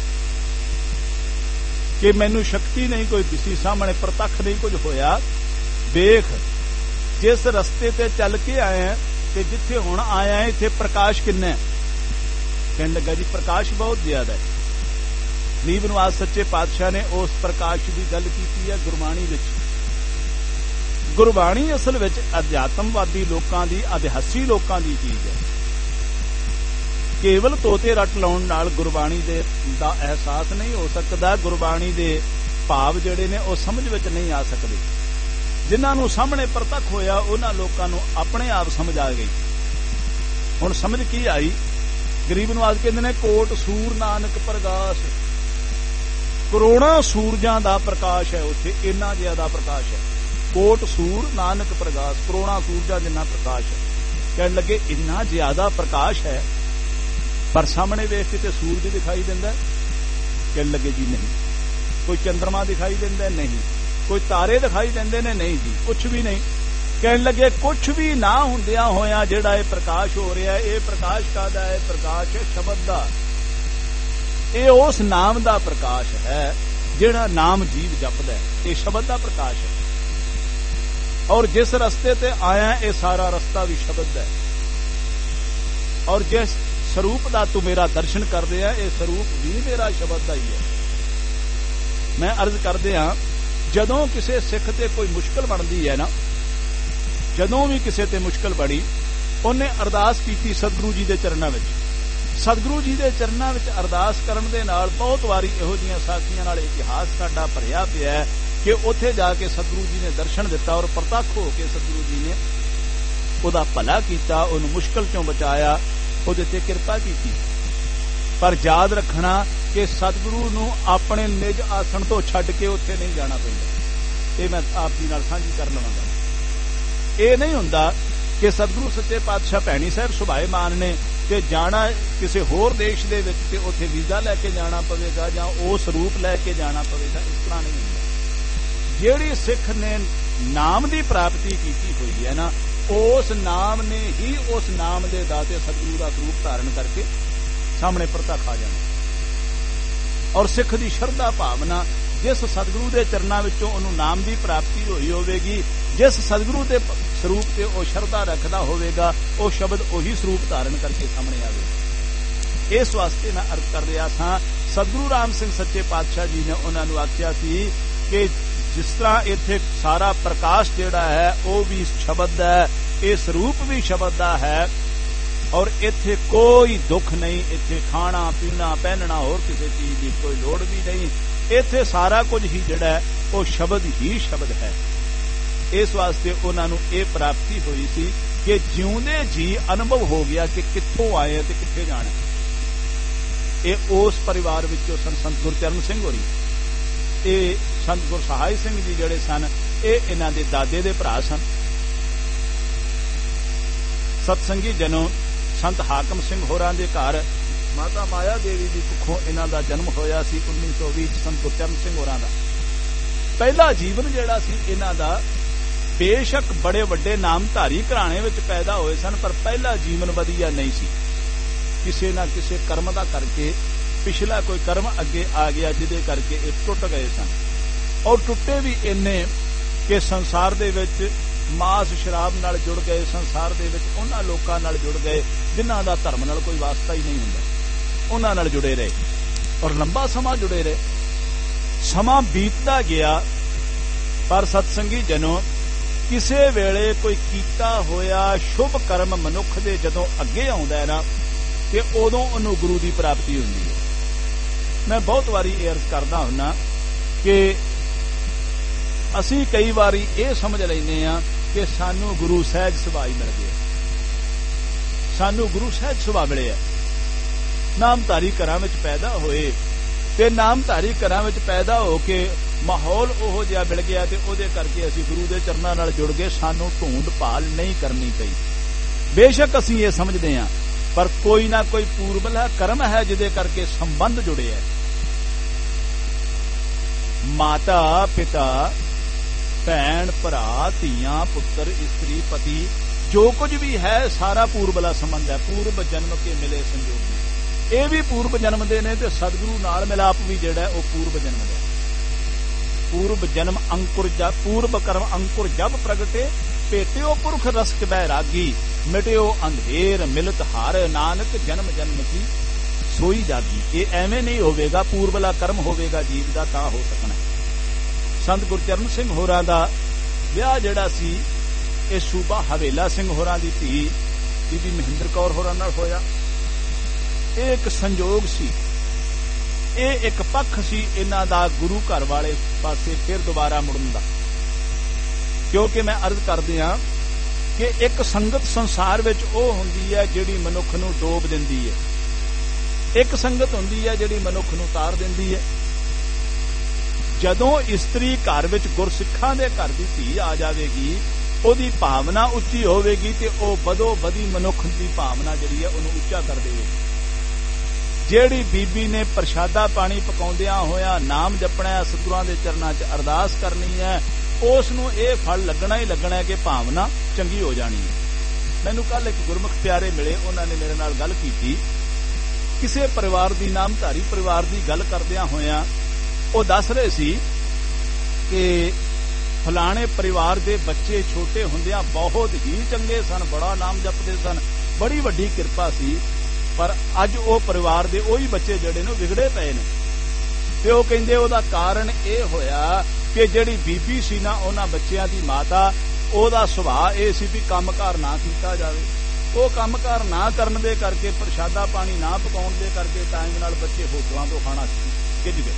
ਕਿ ਮੈਨੂੰ ਸ਼ਕਤੀ ਨਹੀਂ ਕੋਈ ਦਿਸੀ, ਸਾਹਮਣੇ ਪ੍ਰਤੱਖ ਨਹੀਂ ਕੁਝ ਹੋਇਆ, ਵੇਖ ਜਿਸ ਰਸਤੇ ਤੇ ਚੱਲ ਕੇ ਆਇਆ ਤੇ ਜਿੱਥੇ ਹੁਣ ਆਇਆ ਇੱਥੇ ਪ੍ਰਕਾਸ਼ ਕਿੰਨਾ? ਕਹਿਣ ਲੱਗਾ ਜੀ ਪ੍ਰਕਾਸ਼ ਬਹੁਤ ਜ਼ਿਆਦਾ ਹੈ। ਗਰੀਬ ਨਿਵਾਸ ਸੱਚੇ ਪਾਤਸ਼ਾਹ ਨੇ ਉਸ ਪ੍ਰਕਾਸ਼ ਦੀ ਗੱਲ ਕੀਤੀ ਹੈ ਗੁਰਬਾਣੀ ਵਿੱਚ। ਗੁਰਬਾਣੀ ਅਸਲ ਵਿੱਚ ਅਧਿਆਤਮਵਾਦੀ ਲੋਕਾਂ ਦੀ, ਅਧਿਆਸੀ ਲੋਕਾਂ ਦੀ ਚੀਜ਼ ਹੈ। ਕੇਵਲ ਤੋਤੇ ਰੱਟ ਲਾਉਣ ਨਾਲ ਗੁਰਬਾਣੀ ਦੇ ਦਾ ਅਹਿਸਾਸ ਨਹੀਂ ਹੋ ਸਕਦਾ। ਗੁਰਬਾਣੀ ਦੇ ਭਾਵ ਜਿਹੜੇ ਨੇ ਉਹ ਸਮਝ ਵਿੱਚ ਨਹੀਂ ਆ ਸਕਦੇ। ਜਿਨ੍ਹਾਂ ਨੂੰ ਸਾਹਮਣੇ ਪ੍ਰਤੱਖ ਹੋਇਆ ਉਹਨਾਂ ਲੋਕਾਂ ਨੂੰ ਆਪਣੇ ਆਪ ਸਮਝ ਆ ਗਈ। ਹੁਣ ਸਮਝ ਕੀ ਆਈ? ਗਰੀਬ ਨਿਵਾਸ ਕਹਿੰਦੇ ਨੇ ਕੋਟ ਸੂਰ ਨਾਨਕ ਪ੍ਰਗਾਸ਼, ਕਰੋੜਾਂ ਸੂਰਜਾਂ ਦਾ ਪ੍ਰਕਾਸ਼ ਹੈ ਉੱਥੇ, ਇੰਨਾ ਜ਼ਿਆਦਾ ਪ੍ਰਕਾਸ਼ ਹੈ। ਕੋਟ ਸੂਰ ਨਾਨਕ ਪ੍ਰਗਾਸ਼, ਕਰੋੜਾਂ ਸੂਰਜਾਂ ਜਿੰਨਾ ਪ੍ਰਕਾਸ਼ ਹੈ। ਕਹਿਣ ਲੱਗੇ ਇੰਨਾ ਜ਼ਿਆਦਾ ਪ੍ਰਕਾਸ਼ ਹੈ, ਪਰ ਸਾਹਮਣੇ ਵੇਖ ਕੇ ਤੇ ਸੂਰਜ ਦਿਖਾਈ ਦਿੰਦਾ? ਕਹਿਣ ਲੱਗੇ ਜੀ ਨਹੀਂ। ਕੋਈ ਚੰਦਰਮਾ ਦਿਖਾਈ ਦਿੰਦਾ? ਨਹੀਂ। ਕੋਈ ਤਾਰੇ ਦਿਖਾਈ ਦਿੰਦੇ ਨੇ? ਨਹੀਂ ਜੀ, ਕੁਛ ਵੀ ਨਹੀਂ। ਕਹਿਣ ਲੱਗੇ ਕੁਛ ਵੀ ਨਾ ਹੁੰਦਿਆਂ ਹੋਇਆਂ ਜਿਹੜਾ ਇਹ ਪ੍ਰਕਾਸ਼ ਹੋ ਰਿਹਾ, ਇਹ ਪ੍ਰਕਾਸ਼ ਕਾਹਦਾ ਹੈ? ਪ੍ਰਕਾਸ਼ ਹੈ ਸ਼ਬਦ ਦਾ। ਇਹ ਉਸ ਨਾਮ ਦਾ ਪ੍ਰਕਾਸ਼ ਹੈ ਜਿਹੜਾ ਨਾਮ ਜੀਵ ਜਪਦਾ ਹੈ। ਇਹ ਸ਼ਬਦ ਦਾ ਪ੍ਰਕਾਸ਼ ਹੈ। ਔਰ ਜਿਸ ਰਸਤੇ ਤੇ ਆਇਆ ਇਹ ਸਾਰਾ ਰਸਤਾ ਵੀ ਸ਼ਬਦ ਦਾ ਹੈ। ਔਰ ਜਿਸ ਸਰੂਪ ਦਾ ਤੂੰ ਮੇਰਾ ਦਰਸ਼ਨ ਕਰਦੇ ਆ, ਇਹ ਸਰੂਪ ਵੀ ਮੇਰਾ ਸ਼ਬਦ ਦਾ ਹੀ ਹੈ। ਮੈਂ ਅਰਜ਼ ਕਰਦੇ ਹਾਂ, ਜਦੋਂ ਕਿਸੇ ਸਿੱਖ ਤੇ ਕੋਈ ਮੁਸ਼ਕਲ ਬਣਦੀ ਹੈ ਨਾ, ਜਦੋਂ ਵੀ ਕਿਸੇ ਤੇ ਮੁਸ਼ਕਲ ਬਣੀ, ਉਹਨੇ ਅਰਦਾਸ ਕੀਤੀ ਸਤਿਗੁਰੂ ਜੀ ਦੇ ਚਰਨਾਂ ਵਿੱਚ। ਸਤਿਗੁਰੂ ਜੀ ਦੇ ਚਰਨਾਂ ਵਿੱਚ ਅਰਦਾਸ ਕਰਨ ਦੇ ਨਾਲ ਬਹੁਤ ਵਾਰੀ ਇਹੋ ਜਿਹੀਆਂ ਸਾਖੀਆਂ ਨਾਲ ਇਤਿਹਾਸ ਸਾਡਾ ਭਰਿਆ ਪਿਆ ਹੈ ਕਿ ਉੱਥੇ ਜਾ ਕੇ ਸਤਿਗੁਰੂ ਜੀ ਨੇ ਦਰਸ਼ਨ ਦਿੱਤਾ ਔਰ ਪ੍ਰਤੱਖ ਹੋ ਕੇ ਸਤਿਗੁਰੂ ਜੀ ਨੇ ਉਹਦਾ ਭਲਾ ਕੀਤਾ, ਉਹਨੂੰ ਮੁਸ਼ਕਲ ਚੋਂ ਬਚਾਇਆ, ਉਹਦੇ ਤੇ ਕਿਰਪਾ ਕੀਤੀ। ਪਰ ਯਾਦ ਰੱਖਣਾ ਕਿ ਸਤਿਗੁਰੂ ਨੂੰ ਆਪਣੇ ਨਿਜ ਆਸਣ ਤੋਂ ਛੱਡ ਕੇ ਉੱਥੇ ਨਹੀਂ ਜਾਣਾ ਪੈਂਦਾ। ਇਹ ਮੈਂ ਆਪ ਜੀ ਨਾਲ ਸਾਂਝੀ ਕਰ ਲਵਾਂਗਾ। ਇਹ ਨਹੀਂ ਹੁੰਦਾ ਕਿ ਸਤਿਗੁਰੂ ਸੱਚੇ ਪਾਤਸ਼ਾਹ ਭੈਣੀ ਸਾਹਿਬ ਸੁਭਾਏਮਾਨ ਨੇ ਤੇ ਜਾਣਾ ਕਿਸੇ ਹੋਰ ਦੇਸ਼ ਦੇ ਵਿੱਚ ਤੇ ਉੱਥੇ ਵੀਜ਼ਾ ਲੈ ਕੇ ਜਾਣਾ ਪਵੇਗਾ ਜਾਂ ਉਸ ਰੂਪ ਲੈ ਕੇ ਜਾਣਾ ਪਵੇਗਾ। ਇਸ ਤਰ੍ਹਾਂ ਨਹੀਂ ਹੁੰਦਾ। ਜਿਹੜੀ ਸਿੱਖ ਨੇ ਨਾਮ ਦੀ ਪ੍ਰਾਪਤੀ ਕੀਤੀ ਹੋਈ ਹੈ ਨਾ, ਉਸ ਨਾਮ ਨੇ ਹੀ ਉਸ ਨਾਮ ਦੇ ਦਾਤੇ ਸਤਿਗੁਰੂ ਦਾ ਸਰੂਪ ਧਾਰਨ ਕਰਕੇ ਸਾਹਮਣੇ ਪ੍ਰਤੱਖ ਆ ਜਾਣਾ। ਔਰ ਸਿੱਖ ਦੀ ਸ਼ਰਧਾ ਭਾਵਨਾ ਜਿਸ ਸਤਿਗੁਰੂ ਦੇ ਚਰਨਾਂ ਵਿੱਚੋਂ ਉਹਨੂੰ ਨਾਮ ਦੀ ਪ੍ਰਾਪਤੀ ਹੋਈ ਹੋਵੇਗੀ, ਜਿਸ ਸਤਿਗੁਰੂ ਦੇ ਸਰੂਪ ਤੇ ਉਹ ਸ਼ਰਧਾ ਰੱਖਦਾ ਹੋਵੇਗਾ, ਉਹ ਸ਼ਬਦ ਉਹੀ ਸਰੂਪ ਧਾਰਨ ਕਰਕੇ ਸਾਹਮਣੇ ਆਵੇਗਾ। ਇਸ ਵਾਸਤੇ ਮੈਂ ਅਰਜ਼ ਕਰ ਰਿਹਾ ਸਾਂ, ਸਤਿਗੁਰੂ ਰਾਮ ਸਿੰਘ ਸੱਚੇ ਪਾਤਸ਼ਾਹ ਜੀ ਨੇ ਉਹਨਾਂ ਨੂੰ ਆਖਿਆ ਸੀ ਕਿ ਜਿਸ ਤਰ੍ਹਾਂ ਇੱਥੇ ਸਾਰਾ ਪ੍ਰਕਾਸ਼ ਜਿਹੜਾ ਹੈ ਉਹ ਵੀ ਸ਼ਬਦ ਦਾ ਹੈ, ਇਹ ਸਰੂਪ ਵੀ ਸ਼ਬਦ ਦਾ ਹੈ, ਔਰ ਇੱਥੇ ਕੋਈ ਦੁੱਖ ਨਹੀਂ, ਇੱਥੇ ਖਾਣਾ ਪੀਣਾ ਪਹਿਨਣਾ ਹੋਰ ਕਿਸੇ ਚੀਜ਼ ਦੀ ਕੋਈ ਲੋੜ ਵੀ ਨਹੀਂ। ਇੱਥੇ ਸਾਰਾ ਕੁਝ ਹੀ ਜਿਹੜਾ ਹੈ ਉਹ ਸ਼ਬਦ ਹੀ ਸ਼ਬਦ ਹੈ। ਇਸ ਵਾਸਤੇ ਉਹਨਾਂ ਨੂੰ ਇਹ ਪ੍ਰਾਪਤੀ ਹੋਈ ਸੀ ਕਿ ਜਿਉਂਦੇ ਜੀ ਅਨੁਭਵ ਹੋ ਗਿਆ ਕਿ ਕਿੱਥੋਂ ਆਏ ਤੇ ਕਿੱਥੇ ਜਾਣਾ। ਇਹ ਉਸ ਪਰਿਵਾਰ ਵਿੱਚੋਂ ਸਨ ਸੰਤ ਗੁਰਚਰਨ ਸਿੰਘ ਹੋਰੀ, ਇਹ ਸੰਤ ਗੁਰਸਹਾਇ ਸਿੰਘ ਜੀ ਜਿਹੜੇ ਸਨ, ਇਹ ਇਹਨਾਂ ਦੇ ਦਾਦੇ ਦੇ ਭਰਾ ਸਨ। ਸਤਸੰਗੀ ਜਨੋਂ ਸੰਤ ਹਾਕਮ ਸਿੰਘ ਹੋਰਾਂ ਦੇ ਘਰ ਮਾਤਾ ਮਾਇਆ ਦੇਵੀ ਦੀ ਕੁੱਖੋਂ ਇਹਨਾਂ ਦਾ ਜਨਮ ਹੋਇਆ ਸੀ ਉੱਨੀ ਸੌ ਵੀਹ ਚ ਸੰਤ ਗੁਰਚਰਨ ਸਿੰਘ ਹੋਰਾਂ ਦਾ। ਪਹਿਲਾ ਜੀਵਨ ਜਿਹੜਾ ਸੀ ਇਹਨਾਂ ਦਾ, ਬੇਸ਼ੱਕ ਬੜੇ ਵੱਡੇ ਨਾਮਧਾਰੀ ਘਰਾਣੇ ਵਿੱਚ ਪੈਦਾ ਹੋਏ ਸਨ, ਪਰ ਪਹਿਲਾ ਜੀਵਨ ਵਧੀਆ ਨਹੀਂ ਸੀ। ਕਿਸੇ ਨਾ ਕਿਸੇ ਕਰਮ ਦਾ ਕਰਕੇ ਪਿਛਲਾ ਕੋਈ ਕਰਮ ਅੱਗੇ ਆ ਗਿਆ ਜਿਹਦੇ ਕਰਕੇ ਇਹ ਟੁੱਟ ਗਏ ਸਨ। ਔਰ ਟੁੱਟੇ ਵੀ ਇੰਨੇ ਕਿ ਸੰਸਾਰ ਦੇ ਵਿੱਚ ਮਾਸ ਸ਼ਰਾਬ ਨਾਲ ਜੁੜ ਗਏ, ਸੰਸਾਰ ਦੇ ਵਿੱਚ ਉਹਨਾਂ ਲੋਕਾਂ ਨਾਲ ਜੁੜ ਗਏ ਜਿਨ੍ਹਾਂ ਦਾ ਧਰਮ ਨਾਲ ਕੋਈ ਵਾਸਤਾ ਹੀ ਨਹੀਂ ਹੁੰਦਾ। ਉਹਨਾਂ ਨਾਲ ਜੁੜੇ ਰਹੇ ਔਰ ਲੰਬਾ ਸਮਾਂ ਜੁੜੇ ਰਹੇ। ਸਮਾਂ ਬੀਤਦਾ ਗਿਆ, ਪਰ ਸਤਸੰਗੀ ਜਨੋ ਕਿਸੇ ਵੇਲੇ ਕੋਈ ਕੀਤਾ ਹੋਇਆ ਸ਼ੁਭ ਕਰਮ ਮਨੁੱਖ ਦੇ ਜਦੋਂ ਅੱਗੇ ਆਉਂਦਾ ਹੈ ਨਾ, ਤੇ ਉਦੋਂ ਉਹਨੂੰ ਗੁਰੂ ਦੀ ਪ੍ਰਾਪਤੀ ਹੁੰਦੀ ਹੈ। ਮੈਂ ਬਹੁਤ ਵਾਰੀ ਇਹ ਅਰਜ਼ ਕਰਦਾ ਹੁੰਨਾ ਕਿ ਅਸੀਂ ਕਈ ਵਾਰੀ ਇਹ ਸਮਝ ਲੈਂਦੇ ਹਾਂ ਕਿ ਸਾਨੂੰ ਗੁਰੂ ਸਹਿਜ ਸੁਭਾਅ ਹੀ ਮਿਲ ਗਿਆ, ਸਾਨੂੰ ਗੁਰੂ ਸਹਿਜ ਸੁਭਾਅ ਮਿਲਿਆ। ਨਾਮਧਾਰੀ ਘਰਾਂ ਵਿੱਚ ਪੈਦਾ ਹੋਏ ਤੇ ਨਾਮਧਾਰੀ ਘਰਾਂ ਵਿੱਚ ਪੈਦਾ ਹੋ ਕੇ ਮਾਹੌਲ ਉਹੋ ਜਿਹਾ ਮਿਲ ਗਿਆ ਤੇ ਉਹਦੇ ਕਰਕੇ ਅਸੀਂ ਗੁਰੂ ਦੇ ਚਰਨਾਂ ਨਾਲ ਜੁੜ ਗਏ। ਸਾਨੂੰ ਢੂੰਡ ਭਾਲ ਨਹੀਂ ਕਰਨੀ ਪਈ। ਬੇਸ਼ੱਕ ਅਸੀਂ ਇਹ ਸਮਝਦੇ ਹਾਂ, ਪਰ ਕੋਈ ਨਾ ਕੋਈ ਪੂਰਬਲਾ ਕਰਮ ਹੈ ਜਿਹਦੇ ਕਰਕੇ ਸੰਬੰਧ ਜੁੜੇ ਹੈ। ਮਾਤਾ ਪਿਤਾ, ਭੈਣ ਭਰਾ, ਧੀਆਂ ਪੁੱਤਰ, ਇਸਤਰੀ ਪਤੀ, ਜੋ ਕੁਝ ਵੀ ਹੈ ਸਾਰਾ ਪੂਰਬਲਾ ਸੰਬੰਧ ਹੈ। ਪੂਰਬ ਜਨਮ ਕੇ ਮਿਲੇ ਸੰਜੋਗੀ, ਇਹ ਵੀ ਪੂਰਬ ਜਨਮ ਦੇ ਨੇ ਤੇ ਸਤਿਗੁਰੂ ਨਾਲ ਮਿਲਾਪ ਵੀ ਜਿਹੜਾ ਉਹ ਪੂਰਬ ਜਨਮ ਦਾ। ਪੂਰਬ ਜਨਮ ਅੰਕੁਰ ਜਬ ਪੂਰਬ ਕਰਮ ਅੰਕੁਰ ਜਬ ਪ੍ਰਗਟੇ, ਭੇਟਿਓ ਪੁਰਖ ਰਸ ਕੇ ਬੈਰਾਗੀ, ਮਿਟਿਓ ਅੰਧੇਰ ਮਿਲਤ ਹਾਰ, ਨਾਨਕ ਜਨਮ ਜਨਮ ਕੀ ਸੋਈ ਜਾਗੀ। ਇਹ ਐਵੇਂ ਨਹੀਂ ਹੋਵੇਗਾ, ਪੂਰਬਲਾ ਕਰਮ ਹੋਵੇਗਾ ਜੀਵ ਦਾ, ਤਾਂ ਹੋ ਸਕਣਾ। ਸੰਤ ਗੁਰਚਰਨ ਸਿੰਘ ਹੋਰਾਂ ਦਾ ਵਿਆਹ ਜਿਹੜਾ ਸੀ ਇਹ ਸੂਬਾ ਹਵੇਲਾ ਸਿੰਘ ਹੋਰਾਂ ਦੀ ਧੀ ਬੀਬੀ ਮਹਿੰਦਰ ਕੌਰ ਹੋਰਾਂ ਨਾਲ ਹੋਇਆ। ਇਹ ਇੱਕ ਸੰਜੋਗ ਸੀ, ਇਹ ਇੱਕ ਪੱਖ ਸੀ ਇਹਨਾਂ ਦਾ ਗੁਰੂ ਘਰ ਵਾਲੇ ਪਾਸੇ ਫਿਰ ਦੁਬਾਰਾ ਮੁੜਨ ਦਾ। ਕਿਉਂਕਿ ਮੈਂ ਅਰਜ਼ ਕਰਦੇ ਹਾਂ ਕਿ ਇੱਕ ਸੰਗਤ ਸੰਸਾਰ ਵਿੱਚ ਉਹ ਹੁੰਦੀ ਹੈ ਜਿਹੜੀ ਮਨੁੱਖ ਨੂੰ ਡੋਬ ਦਿੰਦੀ ਹੈ, ਇੱਕ ਸੰਗਤ ਹੁੰਦੀ ਹੈ ਜਿਹੜੀ ਮਨੁੱਖ ਨੂੰ ਤਾਰ ਦਿੰਦੀ ਹੈ। ਜਦੋਂ ਇਸਤਰੀ ਘਰ ਵਿੱਚ ਗੁਰਸਿੱਖਾਂ ਦੇ ਘਰ ਦੀ ਧੀ ਆ ਜਾਵੇਗੀ, ਉਹਦੀ ਭਾਵਨਾ ਉੱਚੀ ਹੋਵੇਗੀ ਤੇ ਉਹ ਬਦੋ ਬਦੀ ਮਨੁੱਖ ਦੀ ਭਾਵਨਾ ਜਿਹੜੀ ਹੈ ਉਹਨੂੰ ਉੱਚਾ ਕਰ ਦੇਵੇਗੀ। ਜਿਹੜੀ ਬੀਬੀ ਨੇ ਪ੍ਰਸ਼ਾਦਾ ਪਾਣੀ ਪਕਾਉਂਦਿਆਂ ਹੋਇਆ ਨਾਮ ਜਪਣਾ, ਸਤਿਗੁਰਾਂ ਦੇ ਚਰਨਾਂ 'ਚ ਅਰਦਾਸ ਕਰਨੀ ਹੈ, ਉਸ ਨੂੰ ਇਹ ਫਲ ਲੱਗਣਾ ਹੀ ਲੱਗਣਾ ਹੈ ਕਿ ਭਾਵਨਾ ਚੰਗੀ ਹੋ ਜਾਣੀ ਹੈ। ਮੈਨੂੰ ਕੱਲ ਇੱਕ ਗੁਰਮੁਖ ਪਿਆਰੇ ਮਿਲੇ, ਉਹਨਾਂ ਨੇ ਮੇਰੇ ਨਾਲ ਗੱਲ ਕੀਤੀ। ਕਿਸੇ ਪਰਿਵਾਰ ਦੀ, ਨਾਮਧਾਰੀ ਪਰਿਵਾਰ ਦੀ ਗੱਲ ਕਰਦਿਆਂ ਹੋਇਆਂ ਉਹ ਦੱਸ ਰਹੇ ਸੀ ਕਿ ਫਲਾਣੇ ਪਰਿਵਾਰ ਦੇ ਬੱਚੇ ਛੋਟੇ ਹੁੰਦਿਆਂ ਬਹੁਤ ਹੀ ਚੰਗੇ ਸਨ, ਬੜਾ ਨਾਮ ਜਪਦੇ ਸਨ, ਬੜੀ ਵੱਡੀ ਕਿਰਪਾ ਸੀ, ਪਰ ਅੱਜ ਉਹ ਪਰਿਵਾਰ ਦੇ ਉਹੀ ਬੱਚੇ ਜਿਹੜੇ ਨੇ ਵਿਗੜੇ ਪਏ ਨੇ। ਤੇ ਉਹ ਕਹਿੰਦੇ ਉਹਦਾ ਕਾਰਨ ਇਹ ਹੋਇਆ ਕਿ ਜਿਹੜੀ ਬੀਬੀ ਸੀ ਨਾ ਉਹਨਾਂ ਬੱਚਿਆਂ ਦੀ ਮਾਤਾ, ਉਹਦਾ ਸੁਭਾਅ ਇਹ ਸੀ ਵੀ ਕੰਮਕਾਰ ਨਾ ਕੀਤਾ ਜਾਵੇ। ਉਹ ਕੰਮਕਾਰ ਨਾ ਕਰਨ ਦੇ ਕਰਕੇ, ਪ੍ਰਸ਼ਾਦਾ ਪਾਣੀ ਨਾ ਪਕਾਉਣ ਦੇ ਕਰਕੇ ਟਾਈਮ ਨਾਲ ਬੱਚੇ ਹੋਟਲਾਂ ਤੋਂ ਖਾਣਾ ਗਿੱਜ ਗਏ।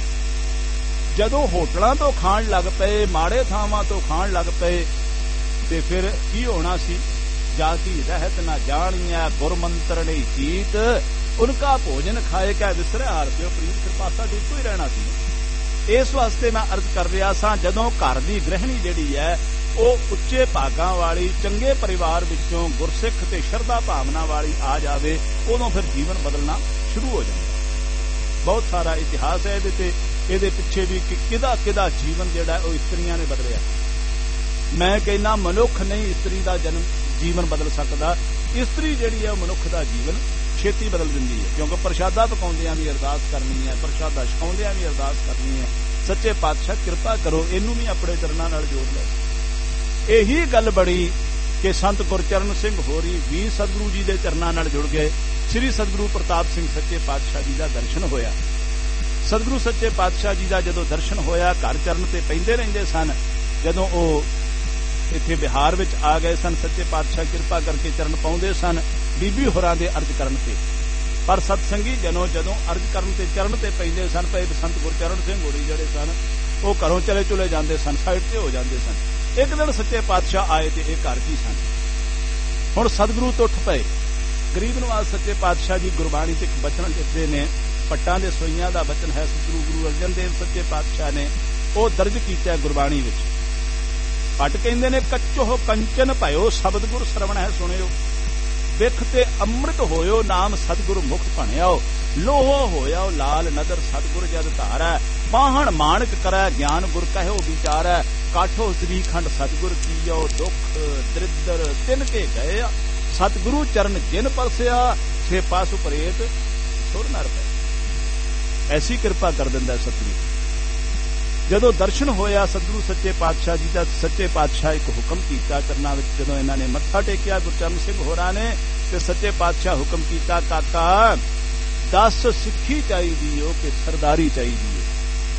ਜਦੋਂ ਹੋਟਲਾਂ ਤੋਂ ਖਾਣ ਲੱਗ ਪਏ, ਮਾੜੇ ਥਾਵਾਂ ਤੋਂ ਖਾਣ ਲੱਗ ਪਏ, ਤੇ ਫਿਰ ਕੀ ਹੋਣਾ ਸੀ? ਜਾਤੀ ਰਹਿਤ ਨਾ ਜਾਣੀਐ ਗੁਰਮੰਤਰ ਨਹੀਂ ਜੀਤ, ਉਨਕਾ ਭੋਜਨ ਖਾਏ ਕੈ ਵਿਸਰੇ ਹਾਰ ਪਿਓ ਪ੍ਰੀਤ। ਫਿਰ ਪਾਸਾ ਇੱਕੋ ਹੀ ਰਹਿਣਾ ਸੀ। ਇਸ ਵਾਸਤੇ ਮੈਂ ਅਰਜ਼ ਕਰ ਰਿਹਾ ਸਾਂ, ਜਦੋਂ ਘਰ ਦੀ ਗ੍ਰਹਿਣੀ ਜਿਹੜੀ ਹੈ ਉਹ ਉੱਚੇ ਭਾਗਾਂ ਵਾਲੀ, ਚੰਗੇ ਪਰਿਵਾਰ ਵਿੱਚੋਂ ਗੁਰਸਿੱਖ ਤੇ ਸ਼ਰਧਾ ਭਾਵਨਾ ਵਾਲੀ ਆ ਜਾਵੇ, ਉਦੋਂ ਫਿਰ ਜੀਵਨ ਬਦਲਣਾ ਸ਼ੁਰੂ ਹੋ ਜਾਂਦਾ। ਬਹੁਤ ਸਾਰਾ ਇਤਿਹਾਸ ਹੈ ਇਹਦੇ ਤੇ, ਇਹਦੇ ਪਿੱਛੇ ਵੀ ਕਿ ਕਿਹਦਾ ਕਿਹਦਾ ਜੀਵਨ ਜਿਹੜਾ ਉਹ ਇਸਤਰੀਆਂ ਨੇ ਬਦਲਿਆ। ਮੈਂ ਕਹਿੰਦਾ ਮਨੁੱਖ ਨਹੀਂ ਇਸਤਰੀ ਦਾ ਜਨਮ ਜੀਵਨ ਬਦਲ ਸਕਦਾ, ਇਸਤਰੀ ਜਿਹੜੀ ਹੈ ਉਹ ਮਨੁੱਖ ਦਾ ਜੀਵਨ ਛੇਤੀ ਬਦਲ ਦਿੰਦੀ ਹੈ। ਕਿਉਂਕਿ ਪ੍ਰਸ਼ਾਦਾ ਪਕਾਉਂਦਿਆਂ ਵੀ ਅਰਦਾਸ ਕਰਨੀ ਹੈ, ਪ੍ਰਸ਼ਾਦਾ ਛਕਾਉਂਦਿਆਂ ਵੀ ਅਰਦਾਸ ਕਰਨੀ ਹੈ, ਸੱਚੇ ਪਾਤਸ਼ਾਹ ਕਿਰਪਾ ਕਰੋ ਇਹਨੂੰ ਵੀ ਆਪਣੇ ਚਰਨਾਂ ਨਾਲ ਜੋੜ ਲੈ। ਇਹੀ ਗੱਲ ਬੜੀ ਕਿ ਸੰਤ ਗੁਰਚਰਨ ਸਿੰਘ ਹੋਰੀ ਵੀ ਸਤਿਗੁਰੂ ਜੀ ਦੇ ਚਰਨਾਂ ਨਾਲ ਜੁੜ ਗਏ। ਸ੍ਰੀ ਸਤਿਗੁਰੂ ਪ੍ਰਤਾਪ ਸਿੰਘ ਸੱਚੇ ਪਾਤਸ਼ਾਹ ਜੀ ਦਾ ਦਰਸ਼ਨ ਹੋਇਆ। ਸਤਿਗੁਰੂ ਸੱਚੇ ਪਾਤਸ਼ਾਹ ਜੀ ਦਾ ਜਦੋਂ ਦਰਸ਼ਨ ਹੋਇਆ, ਘਰ ਚਰਨ ਤੇ ਪੈਂਦੇ ਰਹਿੰਦੇ ਸਨ। ਜਦੋਂ ਉਹ ਇੱਥੇ ਬਿਹਾਰ ਵਿੱਚ ਆ ਗਏ ਸਨ, ਸੱਚੇ ਪਾਤਸ਼ਾਹ ਕਿਰਪਾ ਕਰਕੇ ਚਰਨ ਪਾਉਂਦੇ ਸਨ ਬੀਬੀ ਹੋਰਾਂ ਦੇ ਅਰਜ਼ ਕਰਨ ਤੇ। ਪਰ ਸਤਸੰਗੀ ਜਨੋ ਜਦੋਂ ਅਰਜ਼ ਕਰਨ ਤੇ ਚਰਨ ਤੇ ਪੈਂਦੇ ਸਨ, ਭਾਈ ਸੰਤ ਗੁਰਚਰਨ ਸਿੰਘ ਹੋਰੀ ਜਿਹੜੇ ਸਨ ਉਹ ਘਰੋਂ ਚਲੇ ਚਲੇ ਜਾਂਦੇ ਸਨ, ਸਾਈਡ ਤੇ ਹੋ ਜਾਂਦੇ ਸਨ। ਇੱਕ ਦਿਨ ਸੱਚੇ ਪਾਤਸ਼ਾਹ ਆਏ ਤੇ ਇਹ ਘਰ ਕੀ ਸਨ। ਹੁਣ ਸਤਿਗੁਰੂ ਤੋਂ ਉੱਠ ਪਏ। ਗਰੀਬ ਨਵਾਜ਼ ਸੱਚੇ ਪਾਤਸ਼ਾਹ ਜੀ ਗੁਰਬਾਣੀ ਤੇ ਇੱਕ ਬਚਨ ਲਿਖਦੇ ਨੇ, ਪੱਟਾਂ ਦੇ ਸੋਈਆਂ ਦਾ ਬਚਨ ਹੈ, ਸਤਿਗੁਰੂ ਗੁਰੂ ਅਰਜਨ ਦੇਵ ਸੱਚੇ ਪਾਤਸ਼ਾਹ ਨੇ ਉਹ ਦਰਜ ਕੀਤਾ ਗੁਰਬਾਣੀ ਵਿੱਚ। ਪੱਟ ਕਹਿੰਦੇ ਨੇ, ਕੱਚੋ ਕੰਚਨ ਭਇਓ ਸ਼ਬਦ ਗੁਰ ਸਰਵਣ ਹੈ ਸੁਣਿਓ, ਵਿਖ ਤੇ ਅੰਮ੍ਰਿਤ ਹੋਇਓ ਨਾਮ ਸਤਿਗੁਰ ਮੁਖ ਭਣਿਓ, ਲੋਹ ਹੋਇਓ ਲਾਲ ਨਦਰ ਸਤਿਗੁਰ ਜਦ ਧਾਰੈ, ਪਾਹਣ ਮਾਣਕ ਕਰੈ ਗਿਆਨ ਗੁਰ ਕਹਿਓ ਵਿਚਾਰੈ, ਕਾਠੋ ਸ੍ਰੀਖੰਡ ਸਤਿਗੁਰ ਕੀਓ ਦੁਖ ਦਰਿਦਰ ਤਿਨ ਕੇ ਗਏ, ਸਤਿਗੁਰੂ ਚਰਨ ਜਿਨ ਪਰਸਿਆ ਸੇ ਪਾਸੁ ਪ੍ਰੇਤ ਸੁਰ ਨਰ ਪੈ। ਐਸੀ ਕਿਰਪਾ ਕਰ ਦਿੰਦਾ ਸਤਿਗੁਰੂ। ਜਦੋਂ ਦਰਸ਼ਨ ਹੋਇਆ ਸਤਿਗੁਰੂ ਸੱਚੇ ਪਾਤਸ਼ਾਹ ਜੀ ਦਾ, ਸੱਚੇ ਪਾਤਸ਼ਾਹ ਇੱਕ ਹੁਕਮ ਕੀਤਾ ਚਰਨਾਂ ਵਿੱਚ। ਜਦੋਂ ਇਹਨਾਂ ਨੇ ਮੱਥਾ ਟੇਕਿਆ ਗੁਰਚਰਨ ਸਿੰਘ ਹੋਰਾਂ ਨੇ, ਤੇ ਸੱਚੇ ਪਾਤਸ਼ਾਹ ਹੁਕਮ ਕੀਤਾ, ਕਾਕਾ दस सिक्खी चाहिदी हो कि सरदारी चाहिदी है।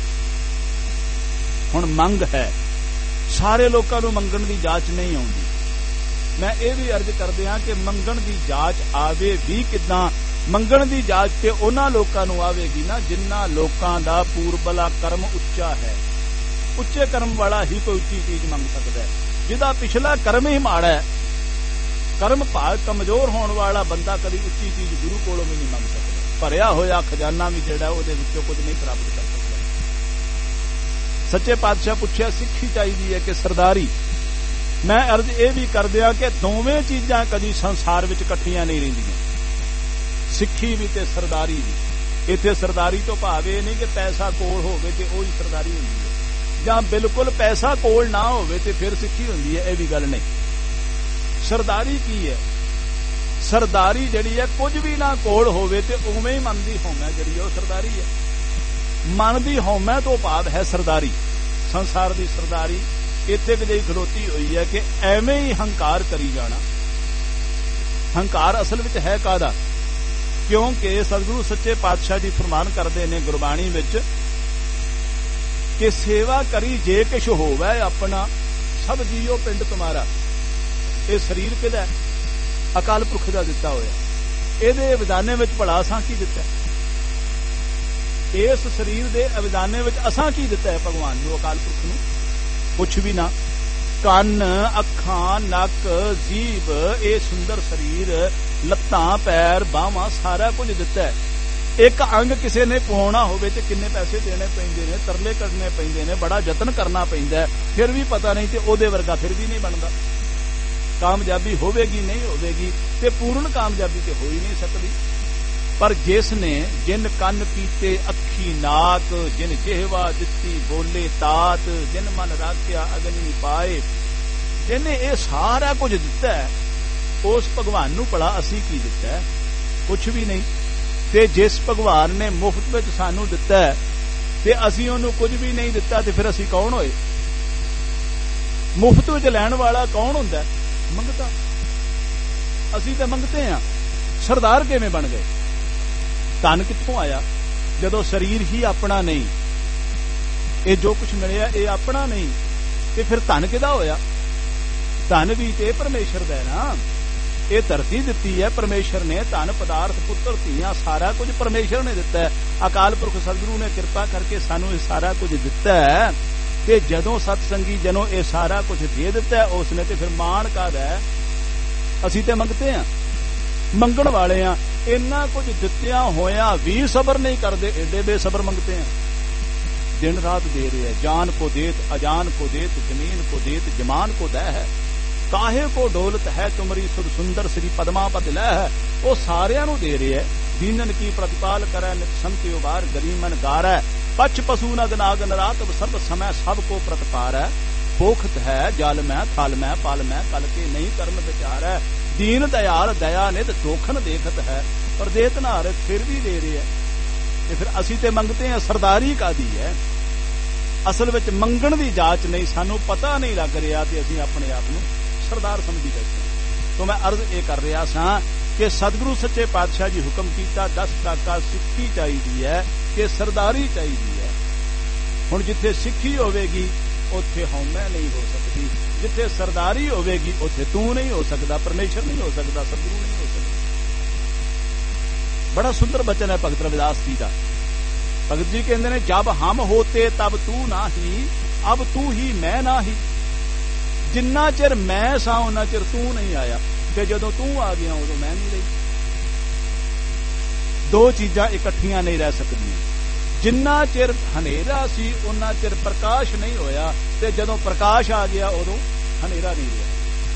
हुण मंग है, सारे लोगों को मंगण की जांच नहीं आउंदी। मैं ये भी अर्ज करदे हां कि मंगण की जांच आवे भी किदां। मंगण की जांच ते उन्हां लोकां नूं आवेगी ना जिन्हां लोकां दा पूर्वला कर्म उच्चा है। उच्चे कर्म वाला ही कोई उच्ची चीज मंग सकता है। जिहदा पिछला कर्म ही माड़ा है, कर्म भाग कमजोर होने वाला बंदा कभी उच्ची चीज गुरु कोलों भी नहीं मंग सकता। भरिया होया खजाना भी जिहड़ा उहदे विचों कुछ नहीं प्राप्त कर सकता। सच्चे पातशाह पुछया सिक्खी चाहिदी है कि सरदारी। मैं अर्ज ये भी कर दिया कि दोवें चीजां कदी संसार विच इकट्ठियां नहीं रहिंदियां, सिक्खी भी ते सरदारी भी। इत्थे सरदारी तो भाव ये नहीं कि पैसा कोल होवे ते ओही सरदारी हुंदी है, जां बिल्कुल पैसा कोल ना होवे ते फिर सिक्खी हुंदी है, ये भी गल नहीं। सरदारी की है? सरदारी जिहड़ी है कुछ भी ना कोल होवे ते उवें ही मन दी हौमै जिहड़ी है सरदारी है। मन दी हौमै तो भाव है सरदारी। संसार दी सरदारी इत्थे कि खलोती हुई है कि एवें ही हंकार करी जाना। हंकार असल विच है कादा? क्योंकि सतगुरु सच्चे पातशाह जी फरमान करते ने गुरबाणी विच कि सेवा करी जे किश होवै अपना, सब जीओ पिंड तुम्हारा। ये शरीर किहदा? अकाल पुरख दा दिता होया। इहदे विधाने विच भला असां की दिता? इस शरीर दे विधाने विच असां की दिता है भगवान नूं, अकाल पुरख नूं? कुछ भी ना। ਕੰਨ, ਅੱਖਾਂ, ਨੱਕ, ਜੀਭ, ਇਹ ਸੁੰਦਰ ਸਰੀਰ, ਲੱਤਾਂ, ਪੈਰ, ਬਾਹਾਂ, ਸਾਰਾ ਕੁਝ ਦਿੱਤਾ ਹੈ। ਇੱਕ ਅੰਗ ਕਿਸੇ ਨੇ ਪਵਾਉਣਾ ਹੋਵੇ ਤੇ ਕਿੰਨੇ ਪੈਸੇ ਦੇਣੇ ਪੈਂਦੇ ਨੇ, ਤਰਲੇ ਕਰਨੇ ਪੈਂਦੇ ਨੇ, ਬੜਾ ਯਤਨ ਕਰਨਾ ਪੈਂਦਾ, ਫਿਰ ਵੀ ਪਤਾ ਨਹੀਂ ਤੇ ਉਹਦੇ ਵਰਗਾ ਫਿਰ ਵੀ ਨਹੀਂ ਬਣਦਾ। ਕਾਮਯਾਬੀ ਹੋਵੇਗੀ ਨਹੀਂ ਹੋਵੇਗੀ ਤੇ ਪੂਰਨ ਕਾਮਯਾਬੀ ਤੇ ਹੋ ਹੀ ਨਹੀਂ ਸਕਦੀ। पर जिसने जिन कन कीते अखी नाक, जिन जिहवा दिती बोले तात, जिन मन राख्या अग्नि पाए, जिन्हें ये सारा कुछ दिता है, उस भगवान नूं भला असी की दिता है? कुछ भी नहीं। ते जिस भगवान ने मुफ्त विच सानू दिता है ते असी उहनूं कुछ भी नहीं दिता ते फिर असी कौन होए? मुफ्त विच लैण वाला कौन हुंदा? मंगता। असी ते मंगते हां। सरदार किवें बन गए? धन कित्थों आया जदों शरीर ही अपना नहीं? ये जो कुछ मिलिया ये अपना नहीं ते फिर धन किहदा होया? धन भी ते परमेश्वर दा है ना। ये धरती दिती है परमेश्वर ने, धन पदार्थ पुत्र धीआं सारा कुछ परमेश्वर ने दिता है। अकाल पुरख सतगुरु ने कृपा करके सानू ये सारा कुछ दिता है ते जदों सतसंगी जनों ये सारा कुछ दे दिता है उसने ते फिर माण काहदा है? असीं ते मंगते हां, मंगण वाले हां। इन्ना कुछ दित्तियां होया भी सबर नहीं करते, एडे बेसबर मंगते हैं। दिन रात दे रहे हैं, जान को देत, अजान को देत, जमीन को देत, जमान को दह है, काहे को डोलत है तुमरी सुर सुंदर श्री पद्मापत लह है। वो सारियां नूं दे रहे है। दीनन की प्रतिपाल करे नित संति उबार, गरीमन गार है, पछ पशु नग नाग नरात सर्व समय सबको प्रतिपार है। पोखत है जल में थल में पल में कल के नहीं कर्म विचार है। दीन दयाल दया नित दोखन देखत है, पर देत नार फिर भी दे रहे है। ते फिर असी ते मंगते हैं। सरदारी कादी है? असल विच मंगण दी जांच नहीं, सानू पता नहीं लग रहा ते असी अपने आप नूं सरदार समझी बैठे। तो मैं अर्ज ये कर रहा सां कि सतगुरु सच्चे पातशाह जी हुक्म कीता दस टाका सिक्खी चाहिदी है कि सरदारी चाहिदी है। हुण जिथे सिक्खी होवेगी उत्थे हौमै नहीं हो सकती, जिथे सरदारी होवेगी उत्थे तू नहीं हो सकता, परमेश्वर नहीं हो सकता, सतगुरु नहीं हो सकता। बड़ा सुंदर वचन है भगत रविदास जी का। भगत जी कहते हैं जब हम होते तब तू ना ही, अब तू ही मैं ना ही। जिन्ना चिर मैं सा उन्ना चिर तू नहीं आया ते जदों तू आ गया उदों मैं नहीं रही। दो चीजां इकट्ठियां नहीं रह सकदियां। जिन्ना चिर हनेरा सी उन्ना चिर प्रकाश नहीं होया ते जदों प्रकाश आ गया उदों हनेरा नहीं रहा।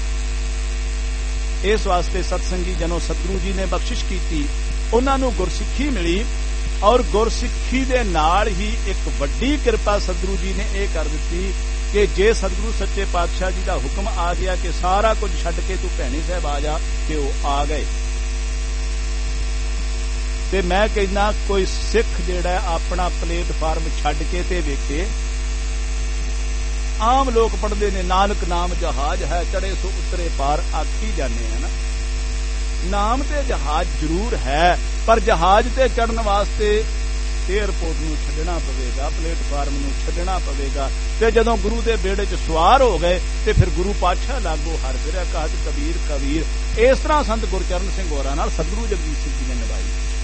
इस वास्ते सत्संगी जनों सतगुरु जी ने बख्शिश की, उन्हां नूं गुरसिੱਖੀ मिली और गुरसिੱਖੀ दे नाल ही एक वड्डी कृपा सतगुरु जी ने यह कर दी कि जे सतगुरु सच्चे पातशाह जी का हुक्म आ गया कि सारा कुछ छड्ड के तू भैणी साहब आ जा, ते वो आ गए। ते मैं कहना कोई सिख जिहड़ा अपना प्लेटफार्म छड्ड के ते वेखे। आम लोग पढ़ते ने नानक नाम जहाज है चढ़े सो उतरे पार, आखी जाने है ना। नाम ते जहाज जरूर है ਪਰ ਜਹਾਜ਼ ਤੇ ਚੜਨ ਵਾਸਤੇ ਏਅਰਪੋਰਟ ਨੂੰ ਛੱਡਣਾ ਪਵੇਗਾ, ਪਲੇਟਫਾਰਮ ਨੂੰ ਛੱਡਣਾ ਪਵੇਗਾ। ਤੇ ਜਦੋਂ ਗੁਰੂ ਦੇ ਬੇੜੇ 'ਚ ਸਵਾਰ ਹੋ ਗਏ ਤੇ ਫਿਰ ਗੁਰੂ ਪਾਤਸ਼ਾਹ ਲਾਗੋ ਹਰ ਬਿਰਹਾ ਕਾਹਤ ਕਬੀਰ ਕਬੀਰ। ਇਸ ਤਰ੍ਹਾਂ ਸੰਤ ਗੁਰਚਰਨ ਸਿੰਘ ਹੋਰਾਂ ਨਾਲ ਸਤਿਗੁਰੂ ਜਗਜੀਤ ਸਿੰਘ ਜੀ ਨੇ ਨਿਭਾਈ।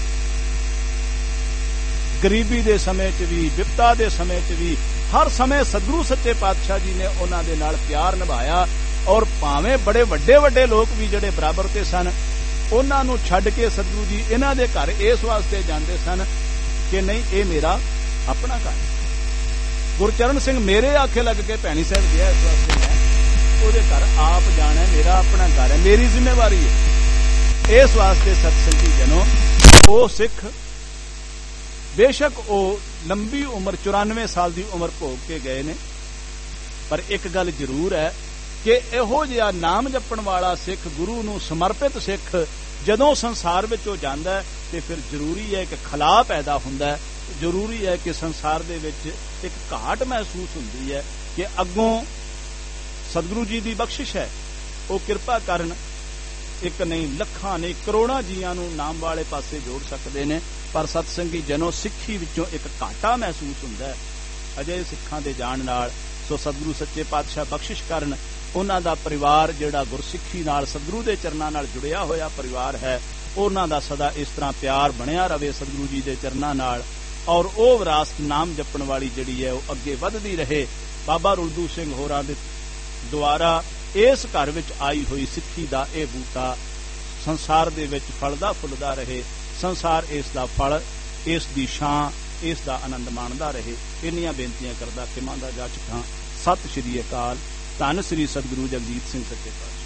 ਗਰੀਬੀ ਦੇ ਸਮੇਂ 'ਚ ਵੀ, ਵਿਪਤਾ ਦੇ ਸਮੇਂ 'ਚ ਵੀ, ਹਰ ਸਮੇਂ ਸਤਿਗੁਰੂ ਸੱਚੇ ਪਾਤਸ਼ਾਹ ਜੀ ਨੇ ਉਹਨਾਂ ਦੇ ਨਾਲ ਪਿਆਰ ਨਿਭਾਇਆ। ਔਰ ਭਾਵੇਂ ਬੜੇ ਵੱਡੇ ਵੱਡੇ ਲੋਕ ਵੀ ਜਿਹੜੇ ਬਰਾਬਰ ਤੇ ਸਨ, ਉਹਨਾਂ ਨੂੰ ਛੱਡ ਕੇ ਸਤਿਗੁਰੂ ਜੀ ਇਹਨਾਂ ਦੇ ਘਰ ਇਸ ਵਾਸਤੇ ਜਾਂਦੇ ਸਨ ਕਿ ਨਹੀਂ, ਇਹ ਮੇਰਾ ਆਪਣਾ ਘਰ। ਗੁਰਚਰਨ ਸਿੰਘ ਮੇਰੇ ਆਖੇ ਲੱਗ ਕੇ ਭੈਣੀ ਸਾਹਿਬ ਗਿਆ, ਇਸ ਵਾਸਤੇ ਮੈਂ ਉਹਦੇ ਘਰ ਆਪ ਜਾਣਾ, ਮੇਰਾ ਆਪਣਾ ਘਰ ਹੈ, ਮੇਰੀ ਜ਼ਿੰਮੇਵਾਰੀ ਹੈ। ਇਸ ਵਾਸਤੇ ਸਤਸੰਗੀ ਜਨੋ, ਉਹ ਸਿੱਖ ਬੇਸ਼ੱਕ ਉਹ ਲੰਬੀ ਉਮਰ ਚੁਰਾਨਵੇਂ ਸਾਲ ਦੀ ਉਮਰ ਭੋਗ ਕੇ ਗਏ ਨੇ, ਪਰ ਇੱਕ ਗੱਲ ਜ਼ਰੂਰ ਹੈ ਕਿ ਇਹੋ ਜਿਹਾ ਨਾਮ ਜਪਣ ਵਾਲਾ ਸਿੱਖ, ਗੁਰੂ ਨੂੰ ਸਮਰਪਿਤ ਸਿੱਖ ਜਦੋਂ ਸੰਸਾਰ ਵਿੱਚ ਉਹ ਜਾਂਦਾ ਹੈ ਤੇ ਫਿਰ ਜ਼ਰੂਰੀ ਹੈ ਕਿ ਖਲਾ ਪੈਦਾ ਹੁੰਦਾ ਹੈ। ਜ਼ਰੂਰੀ ਹੈ ਕਿ ਸੰਸਾਰ ਦੇ ਵਿੱਚ ਇੱਕ ਘਾਟ ਮਹਿਸੂਸ ਹੁੰਦੀ ਹੈ ਕਿ ਅੱਗੋਂ ਸਤਿਗੁਰੂ ਜੀ ਦੀ ਬਖਸ਼ਿਸ਼ ਹੈ, ਉਹ ਕਿਰਪਾ ਕਰਨ, ਇੱਕ ਨਹੀਂ ਲੱਖਾਂ ਨਹੀਂ ਕਰੋੜਾਂ ਜੀਆਂ ਨੂੰ ਨਾਮ ਵਾਲੇ ਪਾਸੇ ਜੋੜ ਸਕਦੇ ਨੇ। ਪਰ ਸਤਸੰਗੀ ਜਨੋ, ਸਿੱਖੀ ਵਿੱਚੋਂ ਇੱਕ ਘਾਟਾ ਮਹਿਸੂਸ ਹੁੰਦਾ ਹੈ ਅਜੇ ਸਿੱਖਾਂ ਦੇ ਜਾਣ ਨਾਲ। ਸੋ ਸਤਿਗੁਰੂ ਸੱਚੇ ਪਾਤਸ਼ਾਹ ਬਖਸ਼ਿਸ਼ ਕਰਨ, ਉਹਨਾਂ ਦਾ ਪਰਿਵਾਰ ਜਿਹੜਾ ਗੁਰਸਿੱਖੀ ਨਾਲ, ਸਤਿਗੁਰੂ ਦੇ ਚਰਨਾਂ ਨਾਲ ਜੁੜਿਆ ਹੋਇਆ ਪਰਿਵਾਰ ਹੈ, ਉਹਨਾਂ ਦਾ ਸਦਾ ਇਸ ਤਰ੍ਹਾਂ ਪਿਆਰ ਬਣਿਆ ਰਵੇ ਸਤਿਗੁਰੂ ਜੀ ਦੇ ਚਰਨਾਂ ਨਾਲ। ਔਰ ਉਹ ਵਿਰਾਸਤ ਨਾਮ ਜਪਣ ਵਾਲੀ ਜਿਹੜੀ ਹੈ ਉਹ ਅੱਗੇ ਵੱਧਦੀ ਰਹੇ। ਬਾਬਾ ਰੁਲਦੂ ਸਿੰਘ ਹੋਰਾਂ ਦੇ ਦੁਆਰਾ ਇਸ ਘਰ ਵਿੱਚ ਆਈ ਹੋਈ ਸਿੱਖੀ ਦਾ ਇਹ ਬੂਟਾ ਸੰਸਾਰ ਦੇ ਵਿੱਚ ਫਲਦਾ ਫੁੱਲਦਾ ਰਹੇ, ਸੰਸਾਰ ਇਸ ਦਾ ਫਲ, ਇਸ ਦੀ ਛਾਂ, ਇਸ ਦਾ ਆਨੰਦ ਮਾਣਦਾ ਰਹੇ। ਇੰਨੀਆਂ ਬੇਨਤੀਆਂ ਕਰਦਾ ਖਿਮਾ ਦਾ ਜਾਚਕਾਂ। ਸਤਿ ਸ਼੍ਰੀ ਅਕਾਲ। ਧੰਨ ਸ੍ਰੀ ਸਤਿਗੁਰੂ ਜਗਜੀਤ ਸਿੰਘ ਸੱਚੇ ਪਾਤਸ਼ਾਹ।